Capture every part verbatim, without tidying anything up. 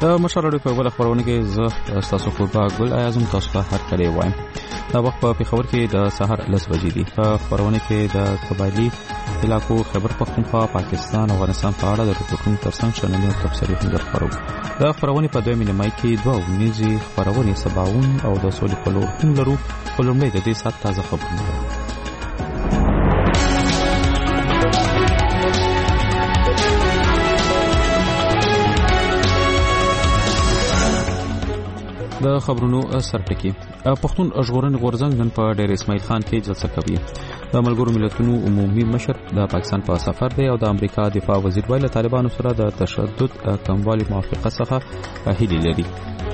د مشرړو په بل خبرونه کې زه تاسو کو په ګل اعظم تاسو ته هر کړی وایم. دا وخت په پیښور کې د سحر لس بجې دي. په خبرونه کې د قبایلی علاقو خبر پختونخوا پاکستان او افغانستان په اړه د ټکټونو ترڅنګ شننې او تبصرې هم درخورو. دا خبرونه په دوه نیمه کې دوه ونیزي خبرونه سباون او د سولې په لور هم لرو. ولومړی د دې سات تازه خبرونه. د خبرونو سرټکی پښتون ژغورنې غورځنګ نن په ډېر اسماعیل خان کې جلسه کوي. د ملګرو ملتونو عمومي مشر د پاکستان په سفر دی او د امریکا دفاع وزیر ویل طالبانو سره د تشدد کموالي موافقه څخه هیله لري.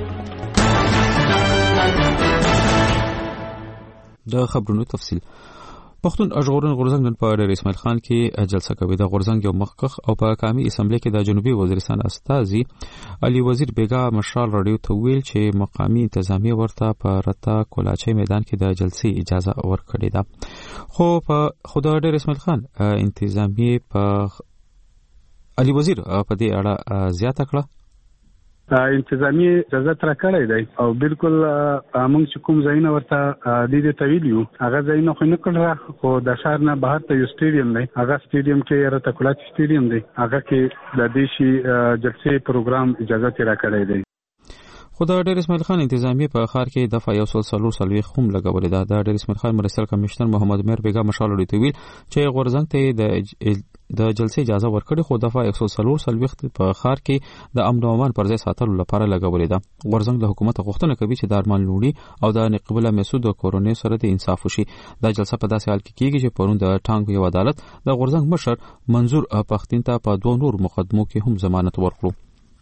د خبرونو تفصیل پښتون ژغورنې غورځنګ نن په ډېر اسماعیل خان کې جلسه کوي. د غورځنګ یو مخکخ او په قومي اسمبلی کې د جنوبي وزیرستان استازي علي وزیر بیگا مشال رادیو ته ویل چې مقامی انتظامیه ورته په رتا کولاچي میدان کې د جلسې اجازه ورکړې ده. خو په خدا ډېر اسماعیل خان انتظامیه په علي وزیر په دې اړه زیاته کړه. انتظامی اجازه تر کړی دی او بالکل موږ چې کوم ځایونه ورته د دې تویلیو هغه ځایونه خو نه کړل، خو د شهر نه بهر ته یو سټیډیم دی، هغه سټیډیم کې رته کولاچ سټیډیم دی، هغه کې د دې شي جلسې پروګرام اجازه تر کړی دی. خدا ډېر اسماعیل خان انتظامی په خار کې دفعه یو سل سلور سلوي هم لګولې ده. د ډېر اسماعیل خان مرستیال کمشنر محمد میر بیگا مشال لري تویل چې غورځنګ ته د د جلسې اجازه ورکړي، خو دفعه یو سل سلور سلوي په خار کې د امن او امان پر ځای ساتلو لپاره لګولې ده. غورځنګ له حکومت غوښتنه کوي چې د ارمان لوړي او د نقیب الله مسعود کورونې سره د انصاف وشي. د جلسه په داسې حال کې کیږي چې پرون د ټانګ یو عدالت د غورځنګ مشر منظور پښتين ته په دوه نور مقدمو کې هم ضمانت ورکړو.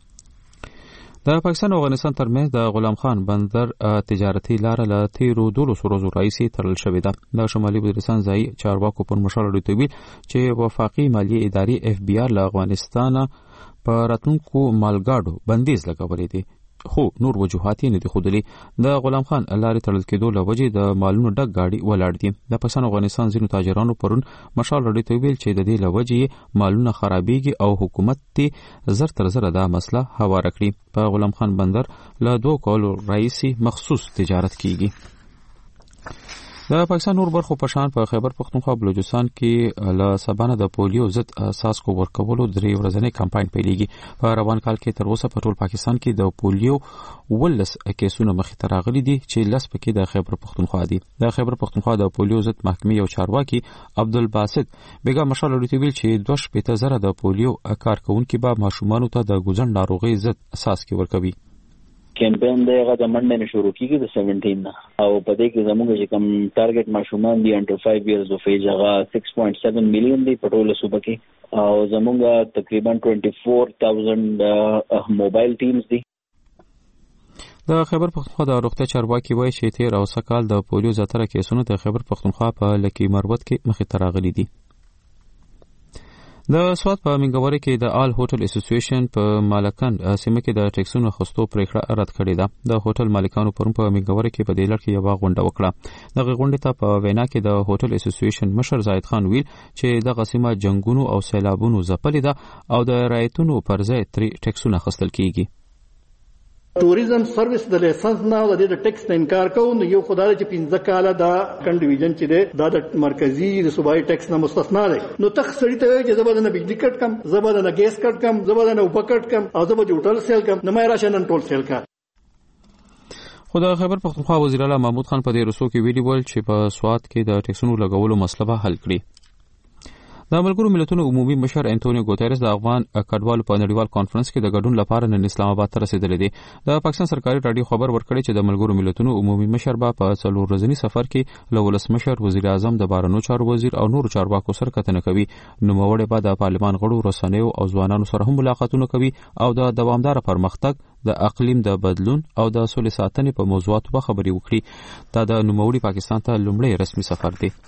د پاکستان او افغانستان ترمنځ د غلام خان بندر تجارتي لار له تیرو دولسو ورځو راهیسې تړل شوې ده. د شمالي وزیرستان ځایي چارواکو پر مشال لري تویل چې وفاقي مالیه ادارې اف بي آر له افغانستان په راتلونکو مالګاډو بندیز لګولې دي، خو نور وجوهات یې نه دي ښودلي. د غلام خان لارې تړل کېدو له وجې د مالونو ډک گاډي ولاړ دي. د پاکستان او افغانستان ځینو تاجرانو پرون مشال لري تویل چې د دې له وجې مالونه خرابېږي او حکومت ته زر تر زر دا مسله هواره کړي. په غلام خان بندر له دوه کالو راهیسې مخصوص تجارت کیږي. د پاکستان نور برخو په شان په خیبر پختونخوا بلوچستان کې له سبانه د پولیو ضد اساس کو ورکولو درې ورځنی کمپاین پیلېږي. په روان کال کې تر اوسه په ټول پاکستان کې د پولیو ولس کیسونه مخې ته راغلي دي چې لس پکې د خیبر پختونخوا دي. د خیبر پختونخوا د پولیو ضد محکمې یو چارواکي عبدالباسط بیگا مشال لري ویل چې دوه شپېته زره د پولیو کارکونکو به ماشومانو ته د ګوزن ناروغي ضد اساس کې ورکوي. کمپین دی هغه د منډه نه شروع کیږي د سیونټین نه او په دې کې زموږ چې کوم ټارګټ ماشومان دي انډر فایو ایئرز اف ایج هغه سکس پوینټ سیون میلیون دی په ټوله صوبه کې او زموږ تقریبا ټوینټي فور تاوزنډ موبایل ټیمز دي. د خیبر پختونخوا د روغتیا چارواکي وایي چې تیر او سکال د پولیو زیاتره کیسونه د خیبر پختونخوا په لکی مروت کې مخې ته راغلي دي. د سوات په منګوري کې د آل هوټل اسوسییشن په مالکان سیمه کې د ټیکسونو خستو پریکړه رد کړې ده. د هوټل مالکانو پرون په منګوري کې په دې لړ کې یو غونډه وکړه. دغه غونډې ته په وینا کې د هوټل اسوسییشن مشر زاید خان ویل چې دغه سیمه جنگونو او سیلابونو ځپلې ده او د رایتونو پر ځای ترې ټیکسونه خستل کیږي. ټوریزم سرویس د لایسنس نه او د ټیکس نه انکار کوي نو یو خدای چې پنځه کاله دا کن ډیویژن چې دی دا د مرکزی د صوبایي ټیکس نه مستثنا دی. نو تخ سړی ته چې زبر نه بجلی کټ کم، زبر نه ګیس کټ کم، زبر نه وبکټ کم او زبر د هوټل سیل کم نه مې راشه نن ټول سیل کا. خدای خبر پختونخوا وزیر اعلی محمود خان په دې رسو کې ویلي ول چې په سوات کې د ټیکسونو لګولو مسله حل کړي. د ملګرو ملتونو عمومي مشر انټونیو ګوتریس د افغان کډوالو په نړیوال کانفرنس کې د ګډون لپاره نن اسلام آباد ته رسیدلی دی. د پاکستان سرکاري رادیو خبر ورکړی چې د ملګرو ملتونو عمومي مشر به په څلور ورځني سفر کې له ولسمشر، وزیر اعظم، د بهرنیو چارو وزیر او نورو چارواکو سره کتنه کوي. نوموړی به د پارلمان غړو، رسنیو او ځوانانو سره هم ملاقاتونه کوي او د دوامدار پرمختګ، د اقلیم د بدلون او د سولې ساتنې په موضوعاتو به خبرې وکړي. دا د نوموړي پاکستان ته لومړی رسمي سفر دی.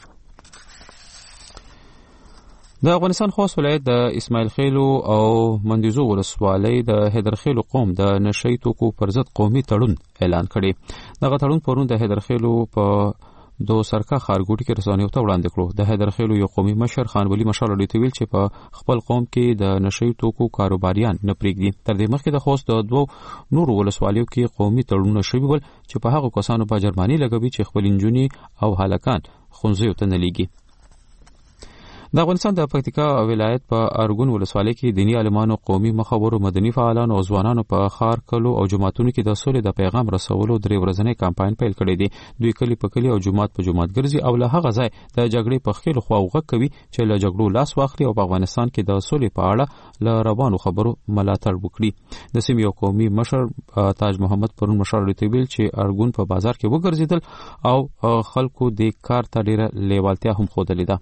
د افغانستان خوست ولایت د اسماعیل خیلو او مندیزو ولسوالۍ د حیدرخیلو قوم د نشئی توکو پر ضد قومي تړون اعلان کړی. دغه تړون پرون د حیدرخیلو په دو سرکا خارګوټي کې رسنیو ته وړاندې کړو. د حیدرخیلو یو قومي مشر خان ولی مشال لري ویل چې په خپل قوم کې د نشئی توکو کاروباریان نه پریږدي. تر دې مخکې د خوست د دوو نورو ولسوالیو کې قومي تړونونه شوي ول چې په هغو کسانو په جرمني لګوي چې خپل انجونی او هلکان خونځیو ته نه لیږي. د افغانستان د پکتیکا ولایت په ارګون ولسوالۍ کې دینی عالمانو، قومي مخورو، مدني فعالانو او ځوانانو په خار کلو او جماعتونو کې د سولې د پیغام رسولو درې ورځنی کمپاین پیل کړی دی. دوی کلی په کلی او جماعت په جماعت ګرځي او له هغه ځای د جګړې په خېلو خواوغه کوي چې له جګړو لاس واخلي او په افغانستان کې د سولې په اړه له روانو خبرو ملاتړ وکړي. د سیمې یو قومي مشر تاج محمد پرون مشال لري ویل چې ارګون په بازار کې وګرځیدل او خلکو د کار ته ډیره لیوالتیا هم ښودلې ده.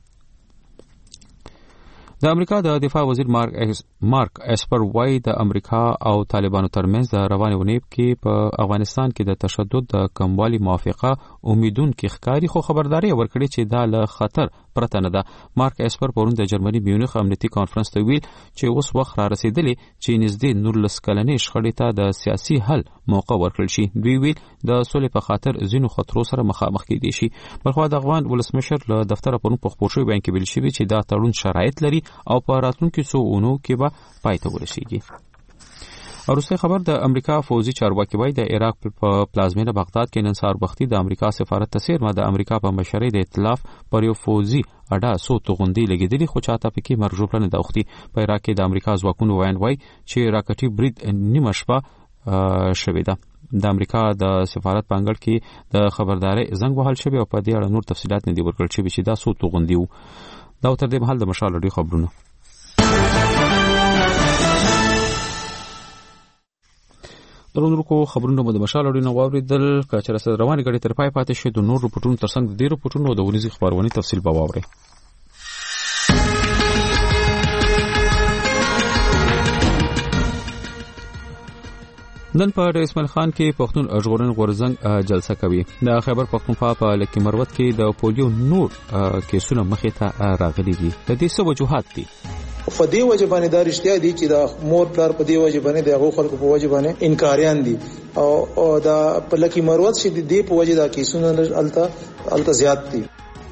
د امریکا د دفاع وزیر مارک ایس مارک اسپر وای د امریکا او طالبانو ترمنځ د روانې ونیب کې په افغانستان کې د تشدد د کموالي موافقه امیدون کې ښکاری خو خبرداري ورکړي چې دا له خطر پرته نه ده. مارک اسپر پرون د جرمني میونخ امنیتي کانفرنس ته ویل چې اوس وخت را رسیدلی چې نږدې نولس کلنې شخړې ته د سیاسي حل موقع ورکړل شي. دوی ویل د سولې په خاطر ځینو خطرو سره مخامخ کېدي شي. بلخو د افغان ولسمشر له دفتر پرون په خبرشوي بیان کې ویل شوی چې دا تړون شرایط لري او په راتلونکو څو اونو کې به پای ته ورسیږي. وروسته خبر د امریکا فوزي چارواکي وایي د عراق په پلازمینه بغداد کې نن سهار وختي د امریکا سفارت تسیر ما د امریکا په مشرۍ د ائتلاف پر یو فوزي اډا سو توغندي لګیدلی خو چاته پکې مرجو پلان د وختي په عراق کې د امریکا ځواکونو وایي وایي چې راکټي برید نیمه شپه شوې ده. د امریکا د سفارت په انګړ کې د خبرداري زنګ وهل شوی او په دې اړه نور تفصيلات نه دی ورکړل شوی چې دا سو توغندي وو. دا تر دې محل د مشال لري خبرونه. درونو کو خبرونه مو د مشال لري نو واوریدل کچره سره رواني غړي تر پای پاتې شي د نور رپورټونو ترڅنګ د دې رپورټونو د ورځې خبرونه تفصیل به واوري. نن په اسماعیل خان کې پښتون ژغورنې غورځنګ جلسه کوي. د خیبر پښتونخوا په لکه مروت کې د پولیو نور کیسونه مخې ته راغلي دي. د دې څه وجوهات دي؟ په دې وجبانه دا رښتیا دي چې د مور پلار په دې وجبانه د هغه خلکو په وجبانه انکاریان دي او دا په لکه مروت چې دې په وجه دا کیسونه الته الته زیات دي.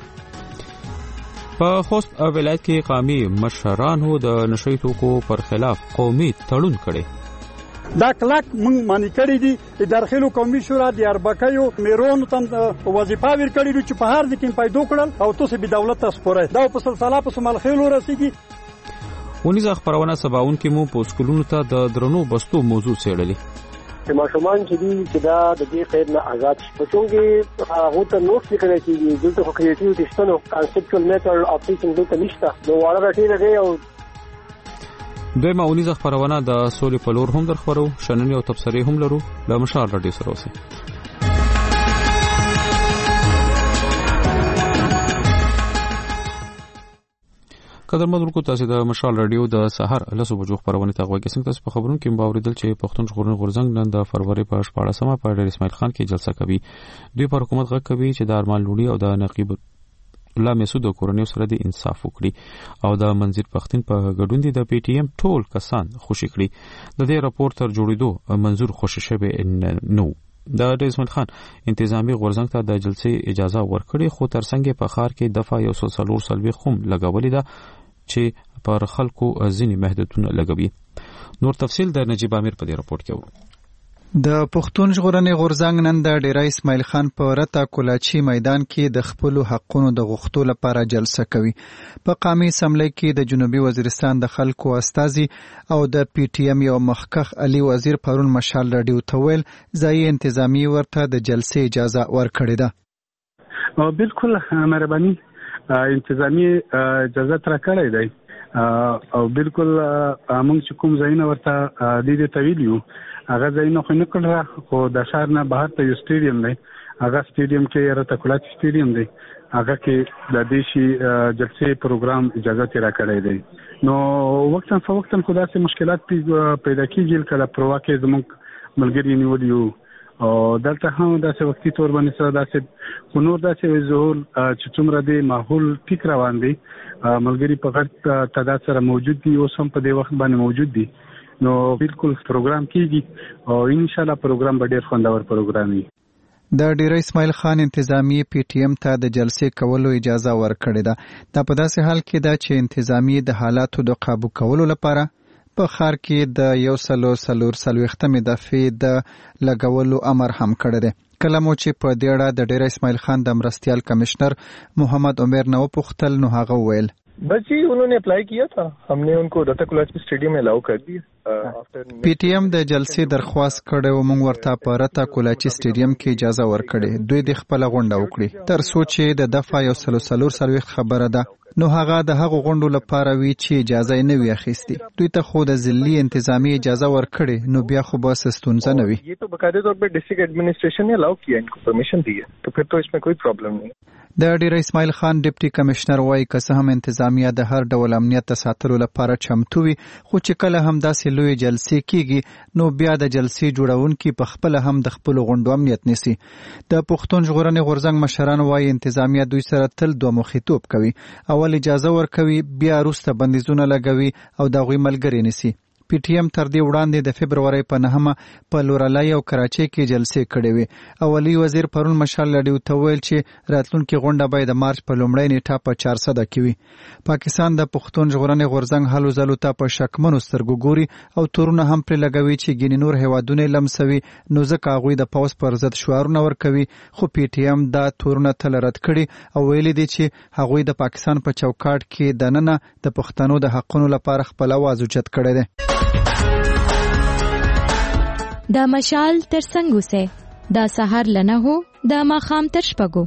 په خوست ولایت کې قومي مشرانو د نشئی توکو پر خلاف قومي تړون کړي. دا کلک مونږ مانی کړی دي د داخلو قومي شورا د اربکیو میرونو تم وظیفه ور کړی دي چې په هر ځکه پیدا کړل او تاسو به دولت تاسو پوره دا په سلسله په سمال خېلو رسیږي. ونیزه خبرونه سباون کې مو په سکولونو ته د درنو بستو موضوع څېړلې. چې ماشومان چې دي چې دا د دې قید نه آزاد شي. په څنګه هغه ته نوټ لیکل کېږي دلته خو کریټیویټي شته نو کانسپچوال میثډ اف ټیچینګ دلته نشته. نو واړه راټیل دی او دویمه اونیزه خبرونه د سولې په لور هم در خبرو شننې او تبصرې هم لرو. د مشال رادیو سره اوسئ. قدرمن ورکو تاسو د مشال رادیو د سحر لسو بجو خبرونه ته غوږی څنګه تاسو په خبرونو کې باوریدل چې پښتون ژغورنې غورځنګ نن د فروری په شپاړسمه په ډیر اسماعیل خان کې جلسه کوي. دوی پر حکومت غږ کوي چې د ارمان لوړی او د نقیب الله مسعود کورنیو سره د انصاف وکړي او د منظر پښتون په ګډون دي د پی ټی ایم ټول کسان خوشی کړي. د دې راپور تر جوړېدو منظور خوشی شوی نو. د اسماعیل خان انتظامی غورځنګ ته د جلسې اجازه ورکړي خو ترڅنګ په خار کې دفعه یو سل سلور سلوي خوم لګولې ده چې پر خلکو ځینې محدودونه لګوي. نور تفصیل د نجیب امیر په دې راپور کې وو. د پښتون ژغورنې غورځنګ نن د ډیرا اسماعیل خان په رتا کولاچی میدان کې د خپل حقونو د غوښتلو لپاره جلسه کوي. په قومي اسمبلی کې د جنوبي وزیرستان د خلکو استازي او د پی ټی ایم یو مخکخ علي وزیر پرون مشال رادیو ته ویل ځای انتظامی ورته د جلسې اجازه ورکړې ده. بالکل مهرباني انتظامی اجازه تر کړې ده او بالکل موږ چې کوم ځای نه ورته د دې تویلیو هغه ځای نه خو نه کړل خو د شهر نه بهر ته یو سټیډیم دی. هغه سټیډیم کې رته کولاچ سټیډیم دی. هغه کې د دیشي جلسې پروګرام اجازه تیر کړی دی. نو وختن فوختن خو داسې مشکلات پیدا کیږي کله پروا کې زموږ ملګری نیولیو او دلته هم داسې وختي تور باندې سره داسې نور داسې ظهور چې څومره دی ماحول ټیک روان دی. ملګری په غټ تعداد سره موجود دي اوس هم په دې وخت باندې موجود دي. نو بالکل پروګرام کیږي او ان شاء الله پروګرام به ډیر خوندور پروګرام وي. د ډیره اسماعیل خان انتظامیه پی ټی ایم ته د جلسې کولو اجازه ورکړې ده. دا په داسې حال کې ده چې انتظامیه د حالاتو د قابو کولو لپاره په ښار کې د یو سلو څلور څلوېښتمې دفعې د لګولو امر هم کړی دی. کله مو چې په دې اړه د ډیره اسماعیل خان د مرستیال کمشنر محمد عمر نه وپوښتل نو هغه وویل بس جی انہوں نے اپلائی کیا تھا, ہم نے ان کو دتا کولاچی اسٹیڈیم میں الاؤ کر دیا. پی ټی ایم د جلسې درخواست کړی و, موږ ورته په رتا کولاچی اسټیډیم کې اجازه ورکړې. دوی د خپل غونډه وکړي تر څو چې د دفعه یو سلو څلور څلوېښت خبره ده نو هغه د هغو غونډو لپاره وی چې اجازه نه وي اخیستې. دوی ته خو د ضلعي انتظامی اجازه ورکړې نو بیا خو به ستونزه نه وي. یہ تو باقاعدہ طور پر ډسټرکټ ایڈمنسټریشن نے الاؤ کیا, ان کو پرمیشن دی ہے, تو پھر تو اس میں کوئی پرابلم نہیں. د ډیره اسماعیل خان ډیپټي کمشنر وایي که څه هم انتظامیه د هر ډول امنیت د ساتلو لپاره چمتو وي, خو چې کله هم داسې لوی جلسې کیږي نو بیا د جلسې جوړونکي په خپل هم د خپل غونډو امنیت نیسي. د پښتون ژغورنې غورځنګ مشران وایي انتظامیه دوی سره تل دوه مخیتوب کوي, اول اجازه ورکوي بیا وروسته بندیزونه لګوي او د هغوی ملګري نیسي. پی ټی ایم تر دې وړاندې د فبرورۍ په نهمه په لورلای او کراچۍ کې جلسې کړې وې. اولی وزیر پرون مشال لډیو ته ویل چې راتلونکي غونډه باید د مارچ په لومړۍ نیټه په چار سده کې وي. پاکستان د پښتون ژغورنې غورځنګ هلو ځلو ته په شکمنو سترګو ګوري او تورونه هم پرې لګوي چې ګینې نور هیوادونه لمسوي, نو ځکه هغوی د پوځ پر ضد شعارونه ورکوي. خو پی ټی ایم دا تورونه تل رد کړي او ویلي دي چې هغوی د پاکستان په چوکاټ کې دننه د پښتنو د حقونو لپاره خپل आवाज اوچت کړی دی. دا مشال تر څنګه سه دا سحر لنه هو دا ماخام تر شپګو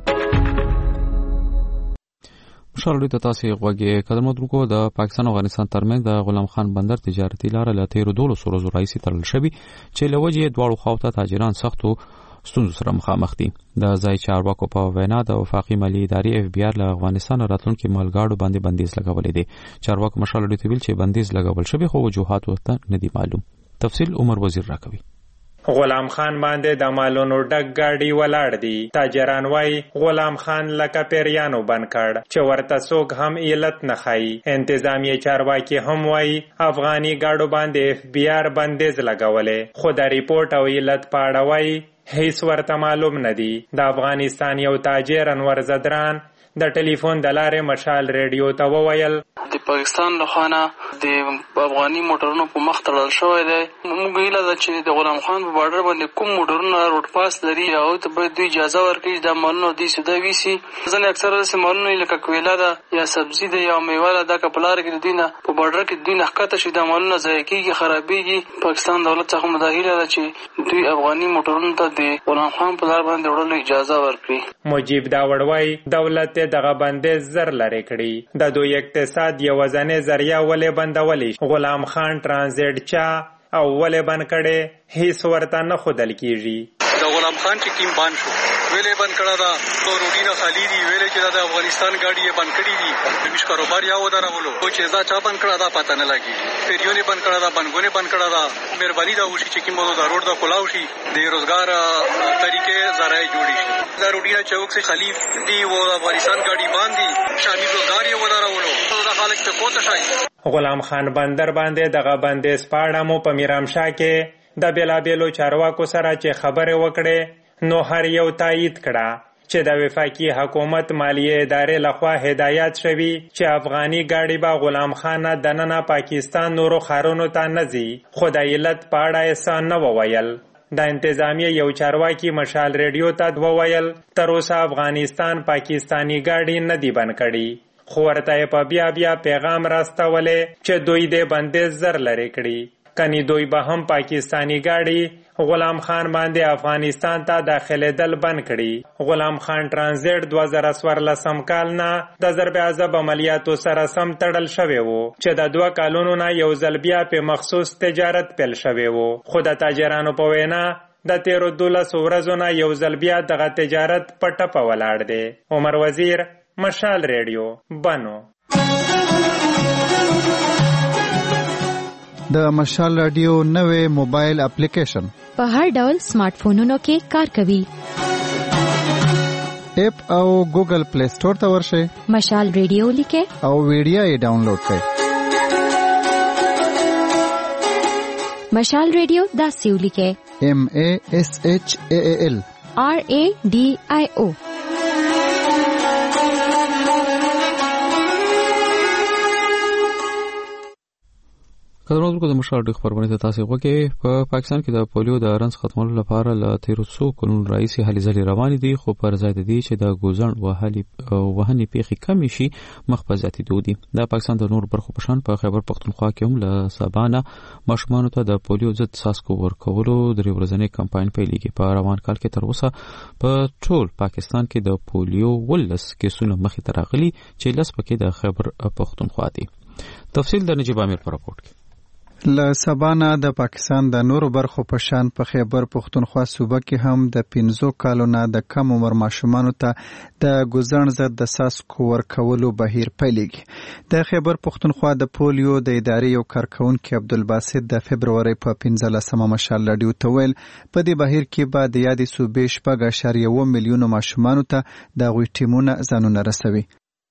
مشال د تاسو غوږی قدمو درکو. د پاکستان او افغانستان ترمنځ د غلام خان بندر تجارتي لار له تیرو دولو سورو رئیسي تړل شوی چې لوجه دواړو خواته تاجران سختو ستونزو سره مخامخ دي. د ځای چارواکو په وینا د وفاقي مالی ادارې اف بی آر له افغانستان راتلونکي مالګاړو باندې بندیز لګولې دي. چارواکو مشال د ویل چې بندیز لګول شوی خو وجوهات ورته نه دي معلوم. تفصیل عمر وزیر راکوي. غلام خان باندې د مالونو ډک گاډي ولاړ دي. تاجران وای غلام خان لکه پیریانو بند کړ چې ورته څوک هم علت نه خای. انتظامی چارواکي هم وای افغاني گاډو باندې اف بی آر بندیز لګولې, خو د ریپورت او علت په اړه وای هیڅ ورته معلوم نه دي. د افغانستان یو تاجر انور زدران د ټلیفون د لارې مشال ریډیو ته وویل د پاکستان له خانه د افغاني موټرونو په مخ تړل شوی دی. موږ هیله ده چې د غلام خان په بارډر باندې کوم موټرونه روډ پاس لري او ته باید دوی اجازه ورکړي د مالونو دوی سودا ویسي. ځینې اکثره داسې مالونه لکه کویله ده یا سبزي ده یا میوه ده, دا که په لاره کې د دوی نه په بارډر کې دوی نه ښکته شي دا مالونه ضایع کېږي, خرابېږي. پاکستان دولت څخه مو دا هیله ده چې دوی افغاني موټرونو ته د غلام خان په لار باندې وړلو اجازه ورکړي. مجیب داوړ وایي دولت دغه بندیز زر لرې کړي. د دوی اقتصاد یوازینۍ ذریعه ولې بندولې. غلام خان ټرانزیټ چا او ولې بند کړي هیڅ ورته نه ښودل کېږي. د غلام خان چې کیم بند شو ویلې بند کړه دا تو روډینه خالی دی, ویلې چې د افغانستان گاډي یې بند کړي دي. د مش کاروبار یا ودرولو او چې دا چا بند کړه دا پته نه لګي. پیریونه بند کړه دا بنګونه بند کړه دا. مهرباني دا وشي چې کیمو دا روډ دا کولاو شي د روزګار طریقې ذرایع جوړي شي. دا روډینه چوک سے خلیف دی و افغانستان گاډي باندې شامل روزګار یې ودرولو دا خلک ته کوته شي. غلام خان بندر باندې دغه بندیز پاړه مو په میرامشاه کې د بیلابیلو چارواکو سره چې خبرې وکړې نو هر یو تایید کړه چې د وفاقي حکومت مالیه ادارې لخوا هدایت شوی چې افغاني گاډي با غلام خان دننه پاکستان نورو خارونو ته نزي. خو د علت په اړه احسان نه وویل. د انتظامیه یو چارواکي مشال ریډیو ته وویل تر اوسه افغانستان پاکستانی گاډي نه دی بند کړي, خو ورته په بیا بیا پیغام راستولې چې دوی د بندیز زر لرې کړي. کني دوی به هم پاکستانی گاډي غلام خان باندې افغانستان ته داخلېدل بند کړي. غلام خان ټرانزیټ دوه زره څوارلسم کال نه د ضرب عذاب عملیاتو سره سم تړل شوی وو چې د دوه کالونو نه یو ځل بیا په مخصوص تجارت پیل شوی وو. خو د تاجرانو په وینا د تیرو دولسو ورځو نه یو ځل بیا دغه تجارت په ټپه ولاړ دی. عمر وزیر, مشال ریډیو, بنو. د مشال رادیو نوې موبایل اپلیکیشن په هر ډول سمارټ فونونو کې کار کوي. اپ او ګوګل پلی سٹور ته ورشئ, مشال ریډیو لیکئ او ویډیو یې ډاونلوډ کړئ. مشال ریډیو داسې ولیکئ, ایم ای ایس ایچ ای ای ایل R A D I O. کله نو د مشال د خبرونه ته تاسو وګورئ په پاکستان کې د پولیو د رنځ ختمولو لپاره ل تیر څو کلونو راځي هلي ځلې روان دي خو پر ځای د دې چې د ګوزن وهلي وهني پیخي کم شي مخ په ذاتي دودي د پاکستان د نور برخو په شان په خیبر پختونخوا کې هم ل سبانه ماشومان ته د پولیو ضد څاڅکو ورکولو درې ورځنی کمپاین پیلېږي په روان کال کې تر اوسه په ټول پاکستان کې د پولیو ولس کیسونه مخې ته راغلي چې لس پکې د خیبر پختونخوا دي. تفصیل د نجیب امیر په راپورټ کې. له سبانه د پاکستان د نورو برخو په شان په خیبر پختونخوا صوبه کې هم د پنځو کالو نه د کم عمر ماشومانو ته د ګوزن ضد د څاڅکو ورکولو بهیر پیلېږي. د خیبر پختونخوا د پولیو د ادارې یو کارکونکي عبدالباسط د فبرورۍ په پنځلسمه مشال راډیو ته ویل په دې بهیر کې به د یادې صوبې شپږ اعشاریه اوه میلیونو ماشومانو ته د هغوی ټیمونه ځانونه رسوي.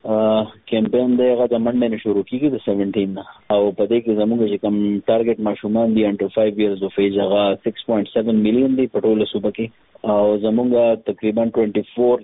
کمپین دی هغه د منډه نه شروع کیږي د سیونټین نه او په دې کې زموږ چې کوم ټارګټ ماشومان دي انډر فایو ایئرز اف ایج هغه سکس پوینټ سیون میلیون دی په ټوله صوبه کې او زموږ تقریبا ټوینټي فور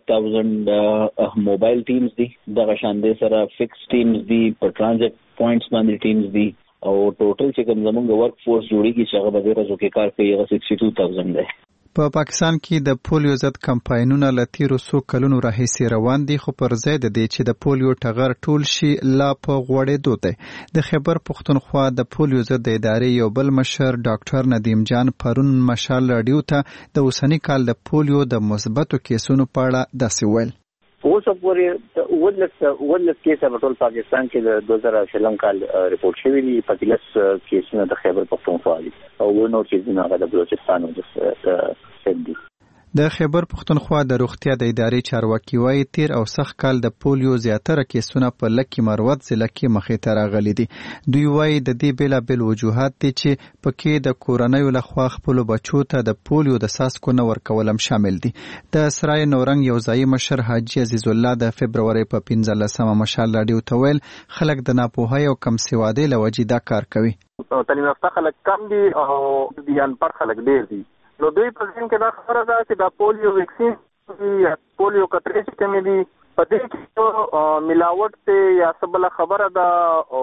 تاوزنډ موبایل ټیمز دي دغه شان دي سره فکس ټیمز دي په ټرانزیټ پوینټس باندې ټیمز دي او ټوټل چې کوم زموږ ورک فورس جوړیږي چې هغه به د ورځو کې کار کوي هغه سکسټي ټو تاوزنډ دی. په پاکستان کې د پولیو ضد کمپاینونه له تیرو څو کلونو راهیسې روان دي خو پر ځای د دې چې د پولیو ټغر ټول شي لا په غوړېدو دی. د خیبر پختونخوا د پولیو ضد ادارې یو بل مشر ډاکټر ندیم جان پرون مشال راډیو ته د اوسنی کال د پولیو د مثبتو کیسونو په اړه داسې ویل. اوس پورې ولس ولس کیسه په ټول پاکستان کې د دوه زره شلم کال ریپورت شوی دی پاتلس کیسونه د خیبر پختونخوا دي او نو کیسونه هغه د بلوچستان او د سند دي. د خیبر پختونخوا د روغتیا د ادارې چارواکي وايي تیر او سخت کال د پولیو زیاتره کیسونه په لکي مروت ضلع کې مخې ته راغلي دي. دوی وايي د دې بېلابېل وجوهات دي چې پکې د کورنیو لخوا خپلو بچو ته د پولیو د څاڅکو نه ورکول هم شامل دي. د سرای نورنګ یو ځایي مشر حاجي عزیز الله د فبرورۍ په پنځلسمه مشال راډیو ته ویل خلک د ناپوهۍ او کم سوادۍ له وجې دا کار کوي. تعلیم یافته خلک کم دي او د انپړ خلک ډېر دي. نو دوی په ځین کې دا خبره ده چې دا پولیو ویکسین یا پولیو قطرې چې کومې دي په دې کې ملاوټ ته یا سبله خبره ده او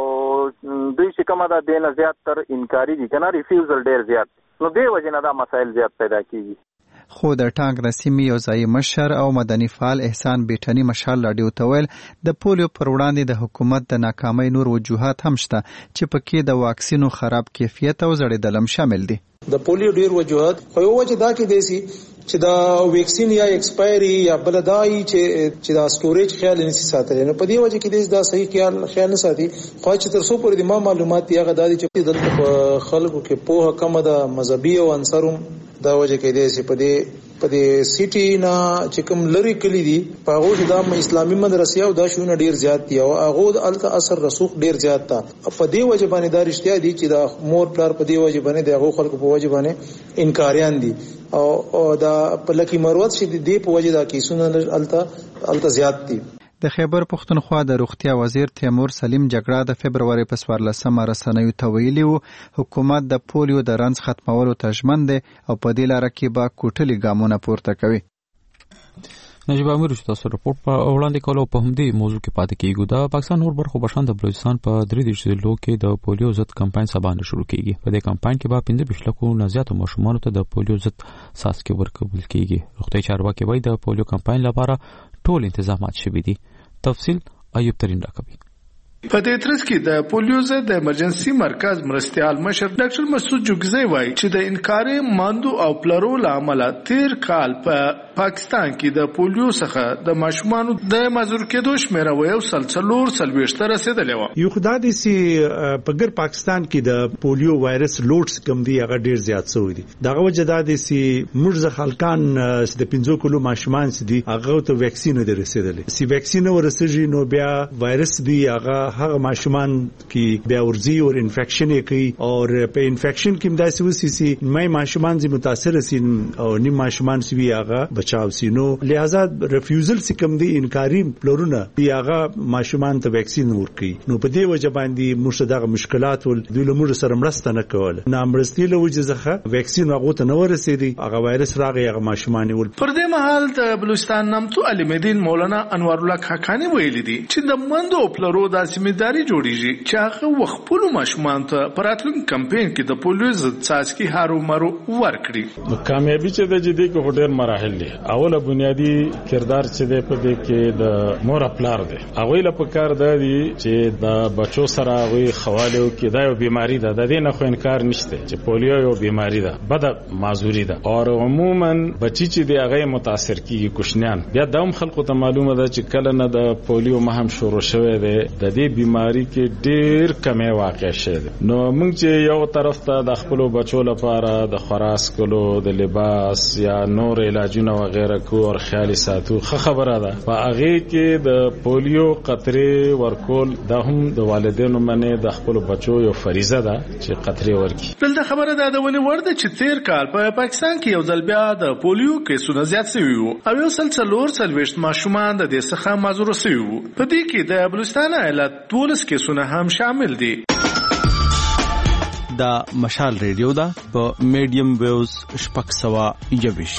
دوی چې کومه ده دې نه زیات تر انکاري دي که نه ریفیوزل ډېر زیات نو دې وجې نه دا مسایل زیات پیدا کېږي. خو د ټانک د سیمې یو ځایي مشر او مدني فعال احسان بیټني مشال راډیو ته ویل د پولیو پر وړاندې د حکومت د ناکامۍ نور وجوهات هم شته چې پکې د واکسینو خراب کیفیت او زړېدل هم شامل دي. د پولیو ډیر وجوهات خو یو وجه دا کې دی چې دا ویکسین یا ایکسپایری یا بلدای چې چې دا سټوریج خیال نشي ساتلی نو په دې وجه کې دا صحیح خیال خیال نه ساتي خو چې تر څو پورې د ما معلومات دی هغه د چې دلته خلکو کې پوهه کم ده مذهبي او انصاروم دا وجه کې دی چې په دې په دې سیټي نه چې کوم لری کلی دي په هغه د اسلامي مدرسې او دا شونه ډیر زیات دي او هغه الته اثر رسوخ ډیر زیات تا په دې وجه باندې دا رښتیا دي چې دا مور پلار په دې وجه باندې د هغه خلکو په وجه باندې انکاریان دي او دا په لکه مروت شي دي په وجه دا کیسونه الته الته زیات دي. د خیبر پختونخوا د روغتیا وزیر تیمور سلیم جګړه د فبرورۍ په څوارلسمه رسنیو ته ویلي وو حکومت د پولیو د رنځ ختمولو ته ژمن دی او په دې لاره کې به کوټلي ګامونه پورته کوي. نجیب امیر چې تاسو راپورټ په وړاندې کولو په همدې موضوع کې پاتې کیږو. د پاکستان نور برخو بشان د بلوچستان په درې دیرش ضلعو کې د پولیو ضد کمپاین سبانه شروع کیږي. په دې کمپاین کې به پنځه ویشت لکو نه زیاتو ماشومانو ته د پولیو ضد څاڅکي ورکول کیږي. روغتي چارواکي وايي د پولیو کمپاین لپاره ټول تنظیمات شوي دي. تفصیل ایوب ترین راکوي. په دې ترڅ کې د پولیو ضد د ایمرجنسي مرکز مرستيال مشر ډاکټر مسعود جوګزی وایي چې د انکارې ماندو او پلرو لامل تیر کال په پاکستان کې د پولیو څخه د ماشومانو د مزور کېدو شمیره و یو سلسلور سلويشت رسیدلې و. یو خدای دې سي په ګر پاکستان کې د پولیو وایرس لوډز کم دی هغه ډیر زیات شوی دی. دغه وجه دا دي سي مرزه خلکان د پنځو کلو ماشومان سي دي هغه ته ویکسین نه رسیدلې. سي ویکسین ورسېږي نو بیا وایرس دی هغه هغه ماشومان کې بیا ورزي او انفیکشن یې کوي او په انفیکشن کې داسې وسیسي مې ماشومان زی متاثر سین او نیم ماشومان سی هغه بچاو سينو لہذا ریفیوزل سکم دی انکاری پلورونه دی هغه ماشومان ته ویکسین ورکي نو په دې وجه باندې موږ دغه مشکلات ول دوی له موږ سره مرسته نه کوله نامرستي له وجه ځخه ویکسین هغه ته نه ورسېدي هغه وایرس راغی هغه ماشومان ول پر دې مهال د بلوچستان نامتو علم دین مولانا انوار الله خاکانی ویلي دي چې د مندو پلورو د سیمداري جوړیږي چې هغه وخپلو ماشومان ته پراتلون کمپاین کې د پولیو ضد څاڅکي هارو مرو ورکړي کامیابی چې د جدي کې هډر مراحل دي اوله بنیادی کردار چې د په دې کې د مور پلار دی هغه له پکار دی چې د بچو سره وي خواله کې دا یو بیماری ده د دې نه خو انکار نشته چې پولیو یو بیماری ده بد معذوري ده او عموما بچی چې دی هغه متاثر کیږي کوشنیان بیا د هم خلکو ته معلومه ده چې کله نه د پولیو مهم شروع شوه دی د دې بیماری کې ډیر کمه واقع شوه نو موږ چې یو طرف ته د خپل بچو لپاره د خراس کولو د لباس یا نور علاجونه وغیرہ کو او خیال ساتو خبره ده په هغه کې د پولیو قطرې ورکول د هم د والدینو باندې د خپل بچو یو فریضه ده چې قطرې ورکي بل خبره ده د ونی ورده چې تیر کال په پا پاکستان کې یو ځل بیا د پولیو کیسونه زیات شوي وو او یو سلسلور سلويشت ماشومان د دې څخه معذور شوي وو په دې کې د بلوچستان ایالت دولس کیسونه هم شامل دي دا مشال ریډیو دا په میډیم ویوز شپږ سوه یوویش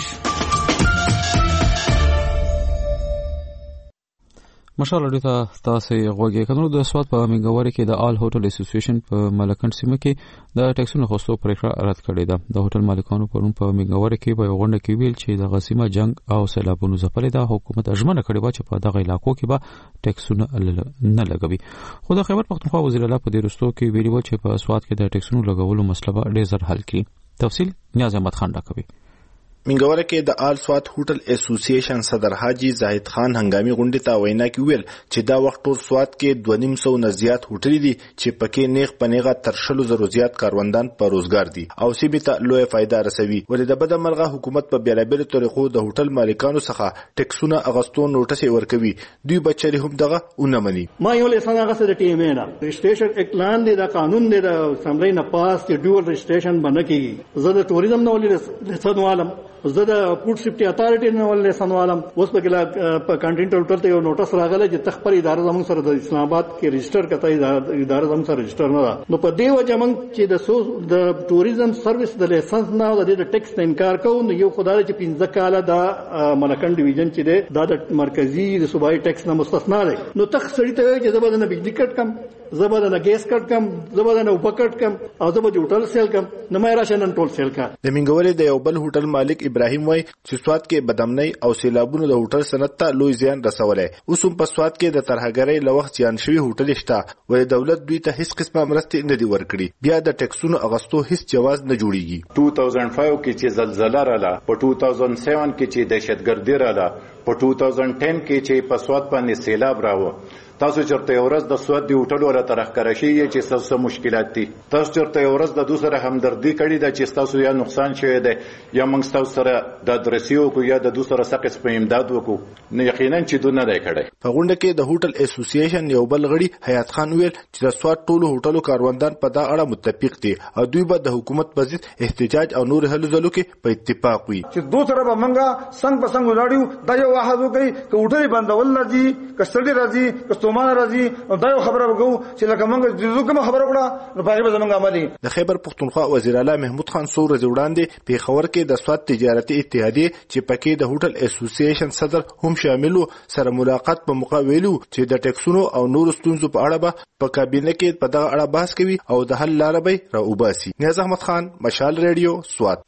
مشال اړیته تاسو غوږی کنو د سواد په منګوري کې د آل هوټل اسوسییشن په ملکند سیمه کې د ټیکسونو خصوصو پریکړه رد کړې ده د هوټل مالکانو پرون په منګوري کې په غونډه کې ویل چې د غسیمه جنگ او سیلابونو ځپلې ده حکومت اجمنه کړې و چې په دغه علاقو کې به ټیکسونه نه لګوي خو د خیبر پختونخوا وزیر اعلی په دې رستو کې ویلي و چې په سواد کې د ټیکسونو لګولو مسله به ډېر زر حل کړي تفصیل نیاز احمد خان راکوي منګوره کې د آل سواد هوټل اسوسییشن صدر حاجی زاهد خان هنګامي غونډه ته وینا کې ویل چې دا وخت ټول سواد کې دوه نیم سو نه زیات هوټل دي چې پکې نیغ پنیغه تر شلو زرو زیات کاروندان په روزګار دي او سیمه ته لوی فائدہ رسوي ولې د بده مرغه حکومت په بیلابل طریقو د هوټل مالکانو څخه ټیکسونه اغستو نوټس ورکوي دوی بچري هم دغه اونمني ما یو له څنګه غسه د ټی ام نه رجسټریشن اعلان دی دا قانون دی د سملې نه پاس دی ډیول رجسټریشن باندې کیږي زه د ټوریزم نه ولې لسن عالم زه د فوډ سیفټي اتارټي نه ولې لسن عالم اوس په کله په کانټینټل هوټل ته یو نوټس راغله چې تخپل اداره زموږ سره د اسلام آباد کې رجسٹر کته اداره زموږ سره رجسٹر نه ده نو په دې وجه موږ چې د سو د ټوریزم سرویس د لایسنس نه د د ټیکس نه انکار کوو نو یو خدای چې پنځه کاله د ملکند ډیویژن چې ده دا د مرکزی د صوبایي ټیکس نه مستثنا ده نو تخ سړی ته چې زبر نه بجلی کټ کم زبر نه ګیس کټ کم زبر نه وپکټ کم او زبر د هوټل سیل کم نه مې راشنن ټول سیل کا د منګوري د یو بل هوټل مالک ابراهیم وای چې سواد کې بدامنۍ او سیلابونو د هوټل صنعت ته لوی زیان رسولې اوس هم په سواد کې د ترهګرۍ لوخت ځان شوی هوټل شته ولې دولت دوی ته هیڅ قسمه مرستې نه دی ورکړي بیا د ټیکسونو اغستو هیڅ جواز نه جوړیږي دوه هزار پنځه کې چې زلزلہ رااله په دوه هزار سات کې چې دهشتګردي رااله په دوه هزار دس کې چې په سواد باندې سیلاب راو تاسو چرته ورځ د سواد دی هوټل ولا ترخکره شي چې تاسو مشکلات دي تاسو چرته ورځ د دوسره همدردی کړي د چې تاسو یا نقصان شوی دی یا موږ تاسو سره د ادرسیو کو یا د دوسره سقس په امداد وکړو نه یقینا چې دونه دی کړي په غونډه کې د هوټل اسوسییشن یو بل غړي حیات خان ویل چې د سواد ټولو هوټلو کاروندان په دا اړه متفق دي او دوی به د حکومت په ضد احتجاج او نور هلو ځلو کې په اتفاق وي چې دوسره به موږ څنګه په څنګه ولاړیو دا یو واحد کوي ک هوټل بندول راځي ک سړي راځي ک ستومان راځي او دا یو خبره وکړو چې لکه موږ د کوم خبره وکړه نو پاره به زمونږ عملي د خیبر پختونخوا وزیر اعلی محمود خان سور وړاندې په خبر کې د سواد تجارتي اتحادیه چې پکې د هوټل اسوسییشن صدر هم شاملو سره ملاقات په موقع ویلو چې د ټیکسونو او نور ستونزو په اړه به په کابینه کې په دغه اړه بحث کوي او د حل لاره به راوباسي نیاز احمد خان مشال ریډیو سواد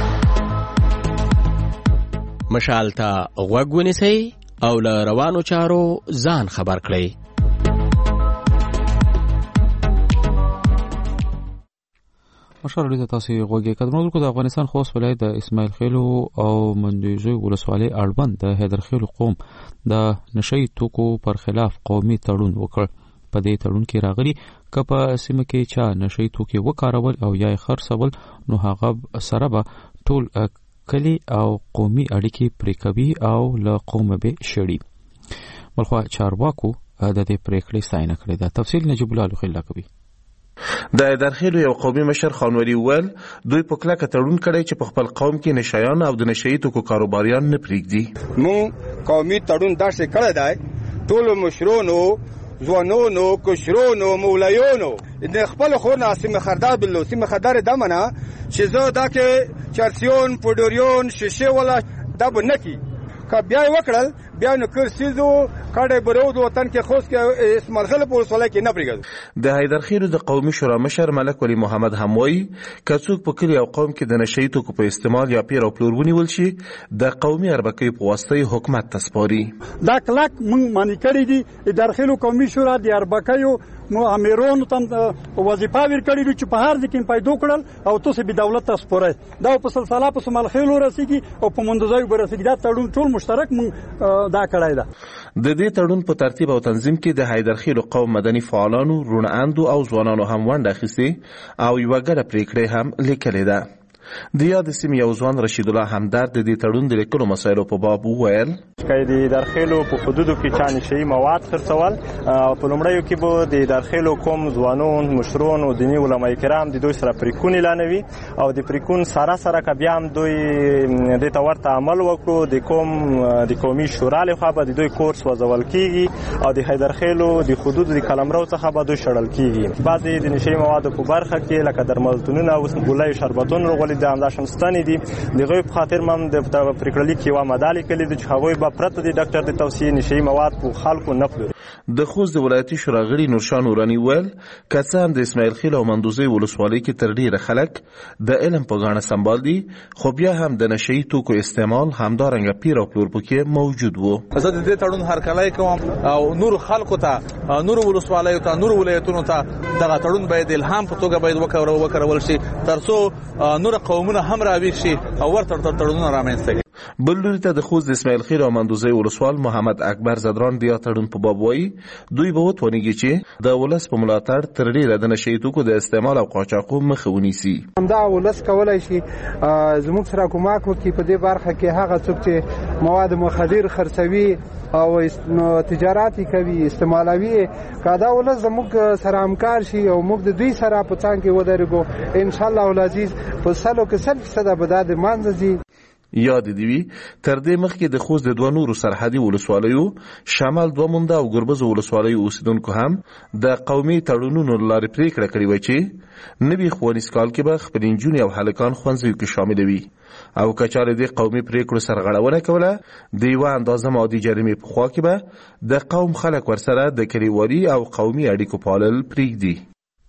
مشال ته غوږ ونیسئ او له روانو چارو ځان خبر کړئ مشال اړیته تاسو غوږی کډمنو کو د افغانستان خوست ولایت د اسماعیل خیلو او مندوزوی ولسوالۍ اړوند د حیدر خیلو قوم د نشئی توکو پر خلاف قومي تړون وکړ په دې تړون کې راغلي ک په سیمه کې چا نشئی توکي وکارول او یا خرڅول نو هغه سره به ټول کلی او قومي اړیکې پرې کوي او له قومه به شړي بلخو چارواکو د دې پریکړې ستاینه کړې ده. تفصیل نجیب الله لوخیلا کوي. د درخیلو یو قومي مشر خانوري ول دوی په کلکه تړون کړی چې په خپل قوم کې نشایان او د نشئی توکو کاروباریان نه پریږدي. مون قومي تړون داسې کړی دی ټول مشرونو ځوانونو کشرونو مولایونو د خپل خونه سیمه خردار بلو سیمه خردار دمنه چې زه دا کې چرسیون پودوریون شیشه ولا دب نکی که بیا وکړل بیا نو کرسیزو کډه برود وطن کې خوش کې اسمرغل پولیس ولای کې نه پریږد. د حیدرخیلو د قومي شورا مشر ملک ولی محمد هموی کڅوک په کلی او قوم کې د نشئی توکو په استعمال یا پیر او پلور ونیول شي د قومي اربکې په واسطه حکومت تسپاري. دا کلک مونږ مانی کړی دي حیدرخیلو قومي شورا د اربکې مو امیرونو تم وظیفه ورکړي چې په هر ځکه پیدا کړل او تاسو به دولت تسپورای دا په سلسله په سمال خیلو رسیږي او په مندوزای برسیږي دا تړون ټول مشترک مونږ دا کړای دا. د دې تړون په ترتیب او تنظیم کې د حیدرخیلو قوم مدني فعالانو روناندو او ځوانانو هم ونډه اخیستې او یو ګډه پریکړه هم لیکلې ده. د یاد سیمې یو ځوان رشید الله همدرد د دې تړون د لیکلو مسایلو په باب وویل چې د درخیلو په حدودو کې چا نشئی مواد خرڅول او په لومړیو کې به د درخیلو کوم ځوانون مشرون او دیني علما کرام د دوی سره پریکون اعلانوي او د پریکون سره سره که بیا هم دوی د تورته عمل وکړو د کوم د قومي شورا لخوا به د دوی کورس وځول کیږي او د حیدرخیلو د حدود د قلمرو څخه به دوی شړل کیږي. بعضې د نشئی موادو په برخه کې لکه درملتونونه او ګولۍ شربتون رغولي د همداشمستانې دي دغه په خاطر مم د پریکړه لیک یو مدالي کلی د هغوی به پرته د ډاکټر د توصیې نشئی مواد په خلکو نه پلوري. د خوست ولایتي شورا غړي نورشاه نوراني ویل که څه هم د اسماعیل خیل او مندوزۍ ولسوالۍ کې تر ډیره خلک د علم په ګاڼه سمبال دي خو بیا هم د نشئی توکو استعمال همدارنګه پیر او پلور پکې موجود وو. زه د دې تړون هرکلی کوم او نور خلکو ته نور ولسوالیو ته نور ولایتونو ته دغه تړون باید الهام په توګه باید وکړول شي ترڅو نور قومونه هم راویښ شي او ورته تړونونه رامنځته کړي. بل لوري ته د خوست د اسماعیل خیل او مندوزۍ ولسوال محمد اکبر زدران د تړون په باب وایي دوی به وتوانیږي چې د ولس په ملاتړ تر ډیره د نشئی توکو د استعمال او قاچاقو مخه ونیسي. همدا ولس کولای شي زموږ سره کومک وکړي په دې برخه کې هغه څوک چې مواد مخدر خرڅوي او تجارت کوي استعمالوي کدا ولس زموږ سره همکار شي او موږ د دوی سره په څنګ کې ودرېږو ان شاء الله العزیز په سلو کې سل فیصد به د منځي. یاد دی وی تر دې مخکې د خوست د دوه نورو سرحدي ولسوالیو شمال دوه مونده او ګربز ولسوالیو اوسیدونکو هم د قومي تړونونو لارې پریکړه کړې وه چې نوي ښوونیز کال کې به خپل نجونې او هلکان ښوونځیو کې شاملوي او که چارې دې قومي پریکړو سرغړونه کوله د یوه اندازه مادي جریمې په خوا کې به د قوم خلک ورسره د کلیوالي او قومي اړیکو پالل پریږدي.